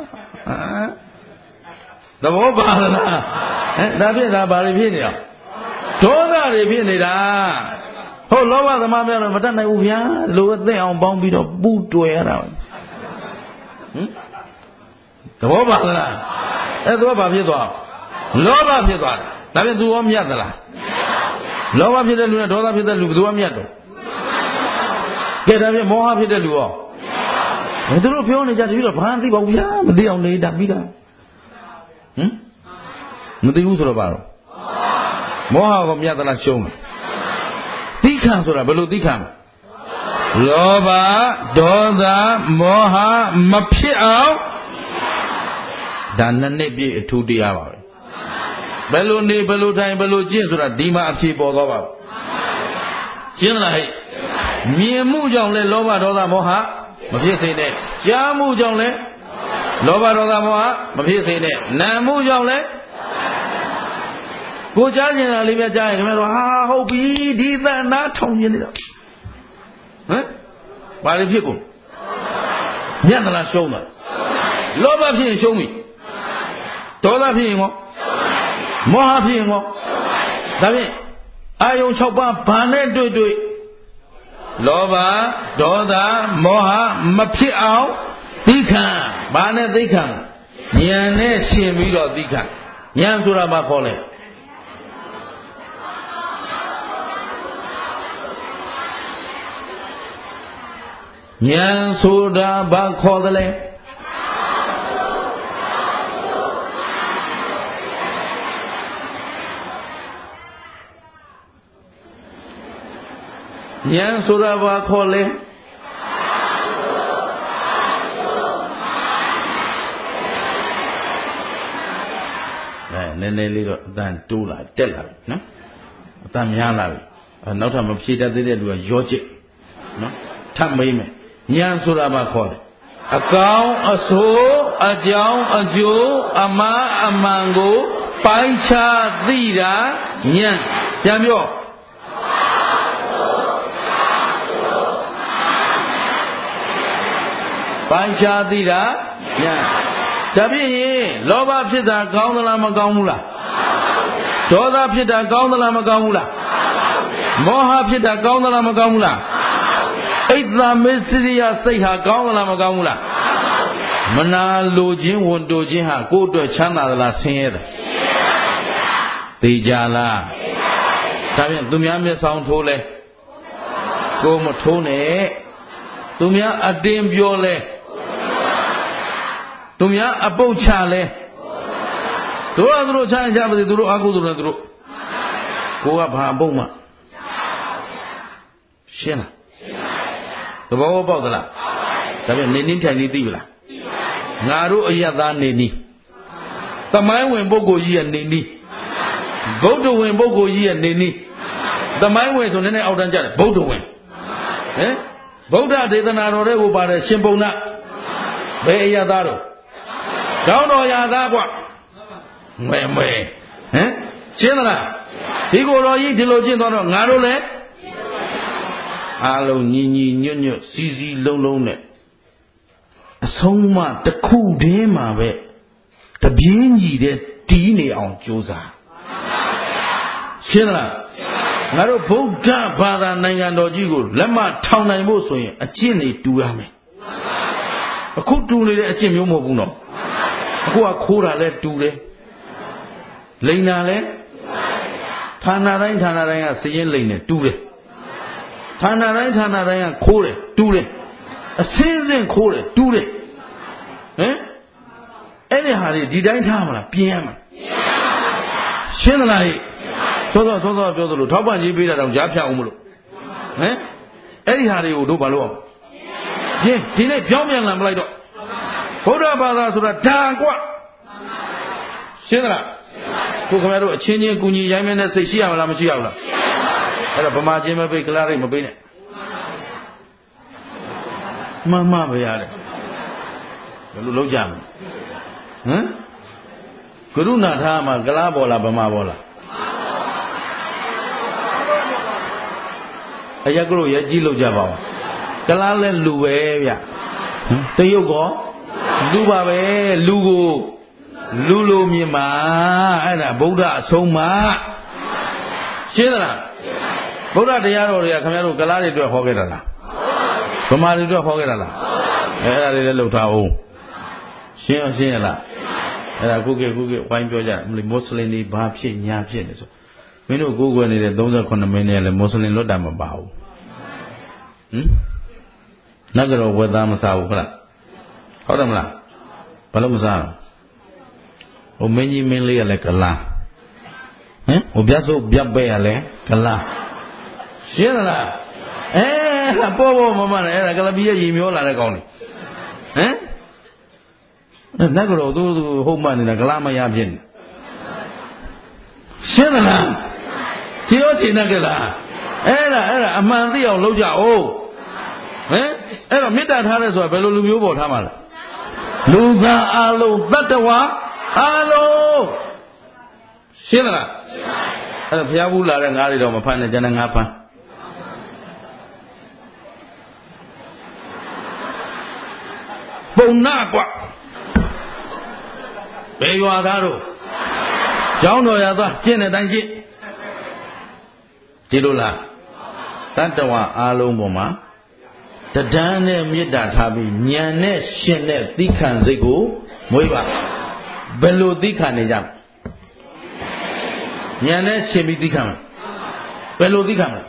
သဘောပါလားဒါဖြစ်တာဘာတွေဖြစ်နေအောင်ဒေါသတွေဖြစ်နေတာဟုတ်လောဘသမားများတော့မတတ်နိုင်ဘူးဗျာလိုအပ်သိအောင်ပေါင်းပြီးတော့ပူတွယ်ရတာဟမ်သဘောပါလားအဲ့တော့ဘာဖြစ်သွားလောဘဖြစ်သွားတယ်ဒါပြန်သူရောမြတ်သလားလောဘဖြစ်တဲ့လူနဲ့ဒေါသဖြစ်တဲ့လူဘယ်သူကမြတ်တော့ကဲဒါပြန်မောဟဖြစ်တဲ့လူရောဘယ်သူတို့ပြောနေကြတယ်ပြီးတော့ဘာသိပါဘူးဗျာမသိအောင်နေတာပြီးတာဟမ်မသိဘူးဆိုတော့ပါတော့မောဟကမြတ်သလားရှုံးတယ်သီးခံဆိုတာဘယ်လိုသီးခံလောဘဒေါသမောဟမဖြစ်အောင်ဒါနှစ်ပြည့်အထူးတရားပါပဲဘယ်လိုနေဘယ်လိုထိုင်ဘယ်လိုကျင့်ဆိုတာဒီမှာအဖြေပေါ်သွားပါရှင်းလားဟဲ့မြင်မှုကြောင့်လဲလောဘဒေါသမောဟမဖြစ်စေနဲ့ကြားမှုကြောင့်လဲလောဘဒေါသမောဟမဖြစ်စေနဲ့နာမ်မှုကြောင့်လဲကိုကြားကျင်တာလေးပဲကြားရင်ခင်ဗျားတို့ဟာဟုတ်ပြီဒီသံနာထောင်နေတယ်ဟမ်ဘာလို့ဖြစ်ကုန်မြတ်သလားရှုံးလားလောဘဖြစ်ရင်ရှုံးပြီဒေါသဖြစ်ရင်ရောမောဟဖြစ်ရင်ရောဒါဖြင့်အာယုံ6ပါးဘာနဲ့တွေ့လောဘဒေါသမောဟမဖြစ်အောင်သိခံဘာနဲ့သိခံဉာဏ်နဲ့ရှင်ပြီးတော့သိခံဉာဏ်ဆိုတာဘာခေါ်လဲဉာဏ်ဆိုတာဘာခေါ်သလဲဉာဏ်ဆိုတာဘာခေါ်လဲနည်းနည်းလေးတော့အတန်တိုးလာတက်လာပြီနော်အတန်များလာပြီနောက်ထပ်မဖြေတတ်သေးတဲ့လူကရောကျစ်နော်ထပ်မေးမယ်ဉာဏ်ဆိုတာဘာခေါ်လဲအကောင်အဆိုးအကြောင်းအကျိုးအမှားအမှန်ကိုပိုင်းခြားသိတာဉာဏ်ပြန်ပြောပိုင်းခြားသိတာဉာဏ်ဒါဖြင့်လောဘဖြစ်တာကောင်းသလားမကောင်းဘူးလားဒေါသဖြစ်တာကောင်းသလားမကောင်းဘူးလားမောဟဖြစ်တာကောင်းသလားမကောင်းဘူးလားအိတ်သမစ္စရိယစိတ်ဟာကောင်းသလားမကောင်းဘူးလားမနာလိုခြင်းဝန်တိုခြင်းဟာကိုယ့်အတွက်ချမ်းသာသလားဆင်းရဲသလားသိကြလားဒါဖြင့်သူများမျက်စောင်းထိုးလဲကိုယ်မထိုးနဲ့သူများအတင်းပြောလဲသူများအပုတ်ချလဲသူတို့ချမ်းချပါစေသူတို့အကုသိုလ်နဲ့သူတို့ကိုကဘာအပုတ်မှရှင်းလားသဘောပေါက်သလားဒါပြန်နေနင်းထိုင်နေသိပြီလားငါတို့အယက်သားနေနီးသမိုင်းဝင်ပုဂ္ဂိုလ်ကြီးရဲ့နေနီးဗုဒ္ဓဝင်ပုဂ္ဂိုလ်ကြီးရဲ့နေနီးသမိုင်းဝင်ဆိုနည်းနည်းအောက်တန်းကြတယ်ဗုဒ္ဓဝင်ဟင်ဗုဒ္ဓဒေသနာတော်တွေကိုပါတယ်ရှင်ပုံနာဘယ်အယက်သားတော့တောင်းတော်ရာသားကွမွဲဟင်ရှင်းသလားဒီကိုယ်တော်ကြီးဒီလိုကျင့်သွားတော့ငါတို့လည်းအားလုံးညီညီညွတ်ညွတ်စီစီလုံးလုံးနဲ့အဆုံးမတစ်ခုတည်းမှာပဲတပြင်းညီတဲ့တီးနေအောင်ကြိုးစားရှင်းသလားငါတို့ဗုဒ္ဓဘာသာနိုင်ငံတော်ကြီးကိုလက်မထောင်နိုင်ဖို့ဆိုရင်အကျင့်တွေတူရမယ်အခုတူနေတဲ့အကျင့်မျိုးမဟုတ်ဘူးနော်အခုကခိုးတာလဲတူတယ်လိန်တာလဲဌာနတိုင်းကစည်ရင်လိန်တယ်တူတယ်ဌာနတိုင်းကခိုးတယ်တူတယ်အစင်းစင်းခိုးတယ်တူတယ်ဟမ်အဲ့ဒီဟာတွေဒီတိုင်းထားမလားပြင်ရမှာရှင်းသလားဟိစောပြောသလိုထောက်ပံ့ကြီးပေးတာတော့ကြားဖြတ်အောင်မလို့ဟမ်အဲ့ဒီဟာတွေကိုတို့ဘာလို့အောင်ပြင်ဒီနေ့ပြောင်းပြန်လာမလိုက်တော့ဗုဒ္ဓဘာသာဆိုတာဒါကွရှင်းသလားကိုခင်ဗျားတို့အချင်းချင်းကူညီရိုင်းမဲနဲ့စိတ်ရှိရမလားမရှိရဘူးလားအဲ့တော့ဗမာချင်းမပိတ်ကလားရိတ်မပိတ်နဲ့မပဲရတယ်ဘယ်လိုလုပ်ကြမလဲဟမ်ကရုဏာထားမှာကလားပေါ်လားဗမာပေါ်လားအရက်ကလို့ရကြီးလုပ်ကြပါဦးကလားလဲလူပဲဗျတရုတ်ကောလူပါပဲလူကိုလူလိုမြင်မှာအဲ့ဒါဗုဒ္ဓအဆုံးမရှင်းသလားဗုဒ္ဓတရားတော်တွေကခင်ဗျားတို့ကလားတွေအတွက်ဟောခဲ့တာလားဗမာတွေအတွက်ဟောခဲ့တာလားအဲ့ဒါတွေလည်းလှုပ်ထားအောင်ရှင်းရလားအဲ့ဒါခုခေတ်ဝိုင်းပြောကြမလို့မွတ်စလင်တွေဘာဖြစ်ညာဖြစ်နေဆိုမင်းတို့ကိုယ်ကွယ်နေတဲ့38မိနစ်လည်းမွတ်စလင်လွတ်တာမပါဘူးနတ်ကတော့ဝက်သားမစားဘူးဟုတ်လားဟုတ်တယ်မလားဘာလို့မစားတော့ဟိုမင်းကြီးမင်းလေးကလည်းကလားဟိုပြတ်ဆိုးပြတ်ပဲရလဲကလားရှင်းလားပေါ်မမနဲ့အဲ့ဒါကလပီးရဲ့ရီမျောလာတဲ့ကောင်းလေနတ်ကတော့သူဟုတ်မှနေတာကလားမရဖြစ်နေရှင်းလားခြေရောခြေနဲ့ကလားအဲ့ဒါအမှန်သိအောင်လုပ်ကြအောင်အဲ့တော့မေတ္တာထားတယ်ဆိုတာဘယ်လိုလူမျိုးပေါ်ထားမှာလဲလူသားအလုံးတတ္တဝါအလုံးရှင်းလားအဲ့တော့ဘုရားဘူးလာတဲ့ငါးတွေတော့မဖမ်းနဲ့ကျန်တဲ့ငါးဖမ်းပုံနာကွဘယ်ရွာသားတို့ကျောင်းတော်ရသွားကျင့်တဲ့အတိုင်းကျင့်ဒီလိုလားတတ္တဝါအားလုံးပေါ်မှာတဒန်းနဲ့မေတ္တာထားပြီးဉာဏ်နဲ့ရှင်တဲ့သီးခံစိတ်ကိုမွေးပါဘယ်လိုသီးခံနေကြဉာဏ်နဲ့ရှင်ပြီးသီးခံဘယ်လိုသီးခံမလဲ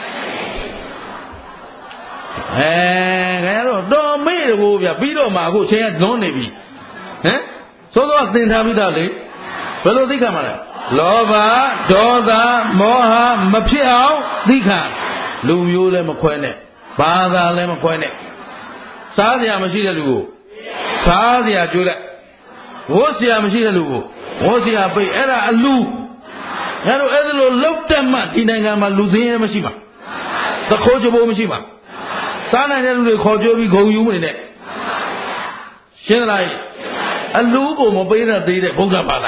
ခင်ဗျားတို့တော်မေ့တယ်ကိုဗျပြီးတော့မှအခုအချိန်ကလွန်နေပြီဟမ်သို့တော့သင်ထားပြီးသားလေဘယ်လိုသိခံမှာလဲလောဘဒေါသမောဟမဖြစ်အောင်သိခံလူမျိုးလည်းမခွဲနဲ့ဘာသာလည်းမခွဲနဲ့စားစရာမရှိတဲ့လူကိုစားစရာကျွေးလိုက်ဝတ်စရာမရှိတဲ့လူကိုဝတ်စရာပိတ်အဲ့ဒါအလူငါတို့အဲ့ဒါလိုလောက်တက်မှဒီနိုင်ငံမှာလူစင်းရဲမရှိပါသခိုးကြဘိုးမရှိပါစားနိုင်တဲ့လူတွေခေါ်ကြိုးပြီးဂုံယူနေတယ်ရှင်းလားအလူကိုမပေးတဲ့သေးတဲ့ဗုဒ္ဓဘာသာ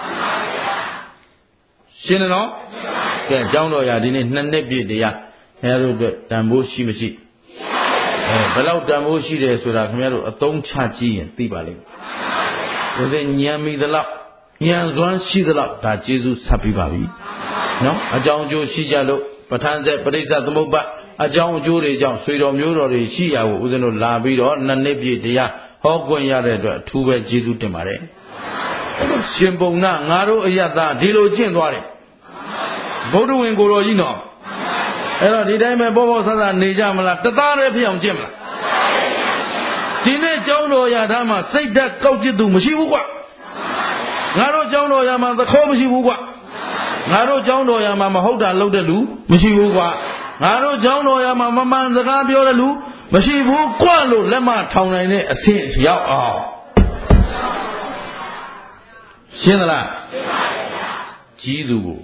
ရှင်းတယ်နော်ကဲကျောင်းတော်ရာဒီနေ့2နှစ်ပြည့်တရားခင်ဗျားတို့အတွက်တန်ဖိုးရှိမရှိဘယ်လောက်တန်ဖိုးရှိတယ်ဆိုတာခင်ဗျားတို့အသုံးချကြည့်ရင်သိပါလိမ့်မယ်ဦးဇင်းဉာဏ်မိသလောက်ဉာဏ်စွမ်းရှိသလောက်ဒါကျေးဇူးဆက်ပြီးပါပြီနော်အကြောင်းအကျိုးရှိကြလို့ပဋ္ဌာန်းဆက်ပရိစ္ဆသမုပ္ပါအကြောင်းအကျိုးတွေကြောင့်ဆွေတော်မျိုးတော်တွေရှိရကိုဦးဇင်းတို့လာပြီးတော့2နှစ်ပြည့်တရားဟောခွင့်ရတဲ့အတွက်အထူးပဲကျေးဇူးတင်ပါတယ်ရှင်ပုံနာငါတို့အယတ္တဒီလိုကျင့်သွားတယ်ဗုဒ္ဓဝင်ကိုတော်ကြီးနော်အဲ့တော့ဒီတိုင်းပဲပေါ်ပေါ်ဆဆနေကြမလားတသားတည်းဖြစ်အောင်ကျင့်မလားဒီနေ့ကျောင်းတော်ရာထားမှာစိတ်ဓာတ်ကောက်ကျစ်သူမရှိဘူးကွငါတို့ကျောင်းတော်ရာမှာသခိုးမရှိဘူးကွငါတို့ကျောင်းတော်ရာမှာမဟုတ်တာလုပ်တဲ့လူမရှိဘူးကွငါတို့ကျောင်းတော်ရာမှာမမှန်စကားပြောတဲ့လူမရှိဘူးကွလို့လက်မထောင်နိုင်တဲ့အဆင့်ရောက်အောင်ရှင်းသလားရှင်းပါဗျာကြီးသူကို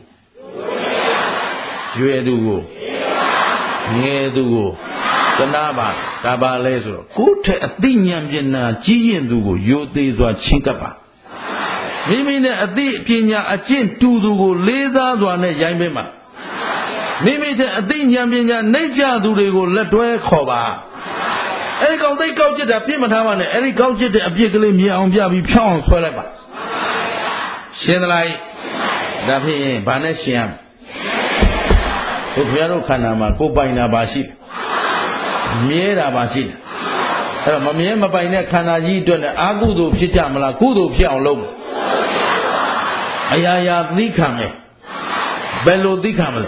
ရွယ်သူကိုငယ်သူကိုသနာပါဒါပါလဲဆိုတော့ကိုယ်ထက်အသိဉာဏ်ပညာကြီးရင်သူကိုယိုသေးစွာချင်းကပ်ပါမိမိနဲ့အသိပညာအကျင့်တူသူကိုလေးစားစွာနဲ့ရိုင်းပေးပါမိမိထက်အသိဉာဏ်ပညာနှိမ့်ချသူတွေကိုလက်တွဲခေါ်ပါအဲ့ဒီကောင်သိကောက်ကျစ်တာပြစ်မထားပါနဲ့အဲ့ဒီကောက်ကျစ်တဲ့အပြစ်ကလေးမြင်အောင်ပြပြီးဖြောင်းအောင်ဆွဲလိုက်ပါရှင်းသလားဒါဖြင့်ဘာနဲ့ရှင်းရမလဲတို့ခင်ဗျားတို့ခန္ဓာမှာကိုယ်ပိုင်တာပါရှိမြဲတာပါရှိအဲ့တော့မမြဲမပိုင်တဲ့ခန္ဓာကြီးအတွက်လည်းအာကုသိုလ်ဖြစ်ကြမလားကုသိုလ်ဖြစ်အောင်လုပ်အရာရာသိခံမယ်ဘယ်လိုသိခံမလဲ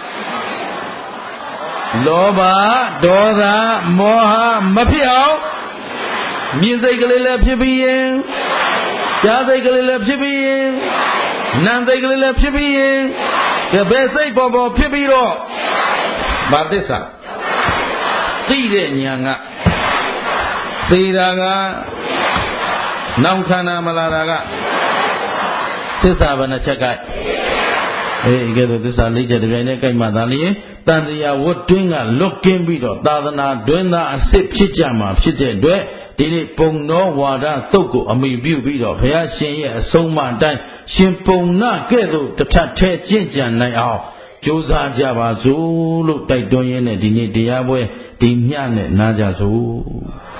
လောဘဒေါသမောဟမဖြစ်အောင်မြင်စိတ်ကလေးလည်းဖြစ်ပြီးရင်ကြားစိတ်ကလေးလည်းဖြစ်ပြီးရင်နာမ်စိတ်ကလေးလည်းဖြစ်ပြီးရင်ဘယ်စိတ်ပေါ်ပေါ်ဖြစ်ပြီးတော့ဘာသစ္စာသိတဲ့ဉာဏ်ကသိတာကနောက်ခန္ဓာမလာတာကသစ္စာဘယ်နှချက်ကအေးကဲတော့သစ္စာ၄ချက်တပြိုင်တည်းကြိုက်မှသာလျှင်တန်တရားဝတ်တွင်းကလွတ်ကင်းပြီးတော့သာသနာတွင်းသားအစ်စ်ဖြစ်ကြမှာဖြစ်တဲ့အတွက်ဒီနေ့ပုံတော်ဝါဒသုတ်ကိုအမိပြုပြီးတော့ဘုရားရှင်ရဲ့အဆုံးအမအတိုင်းရှင်ပုံနာကဲ့သို့တစ်ထပ်ထဲကျင့်ကြံနိုင်အောင်ကြိုးစားကြပါစို့လို့တိုက်တွန်းရင်းနဲ့ဒီနေ့တရားပွဲဒီညနဲ့နားကြစို့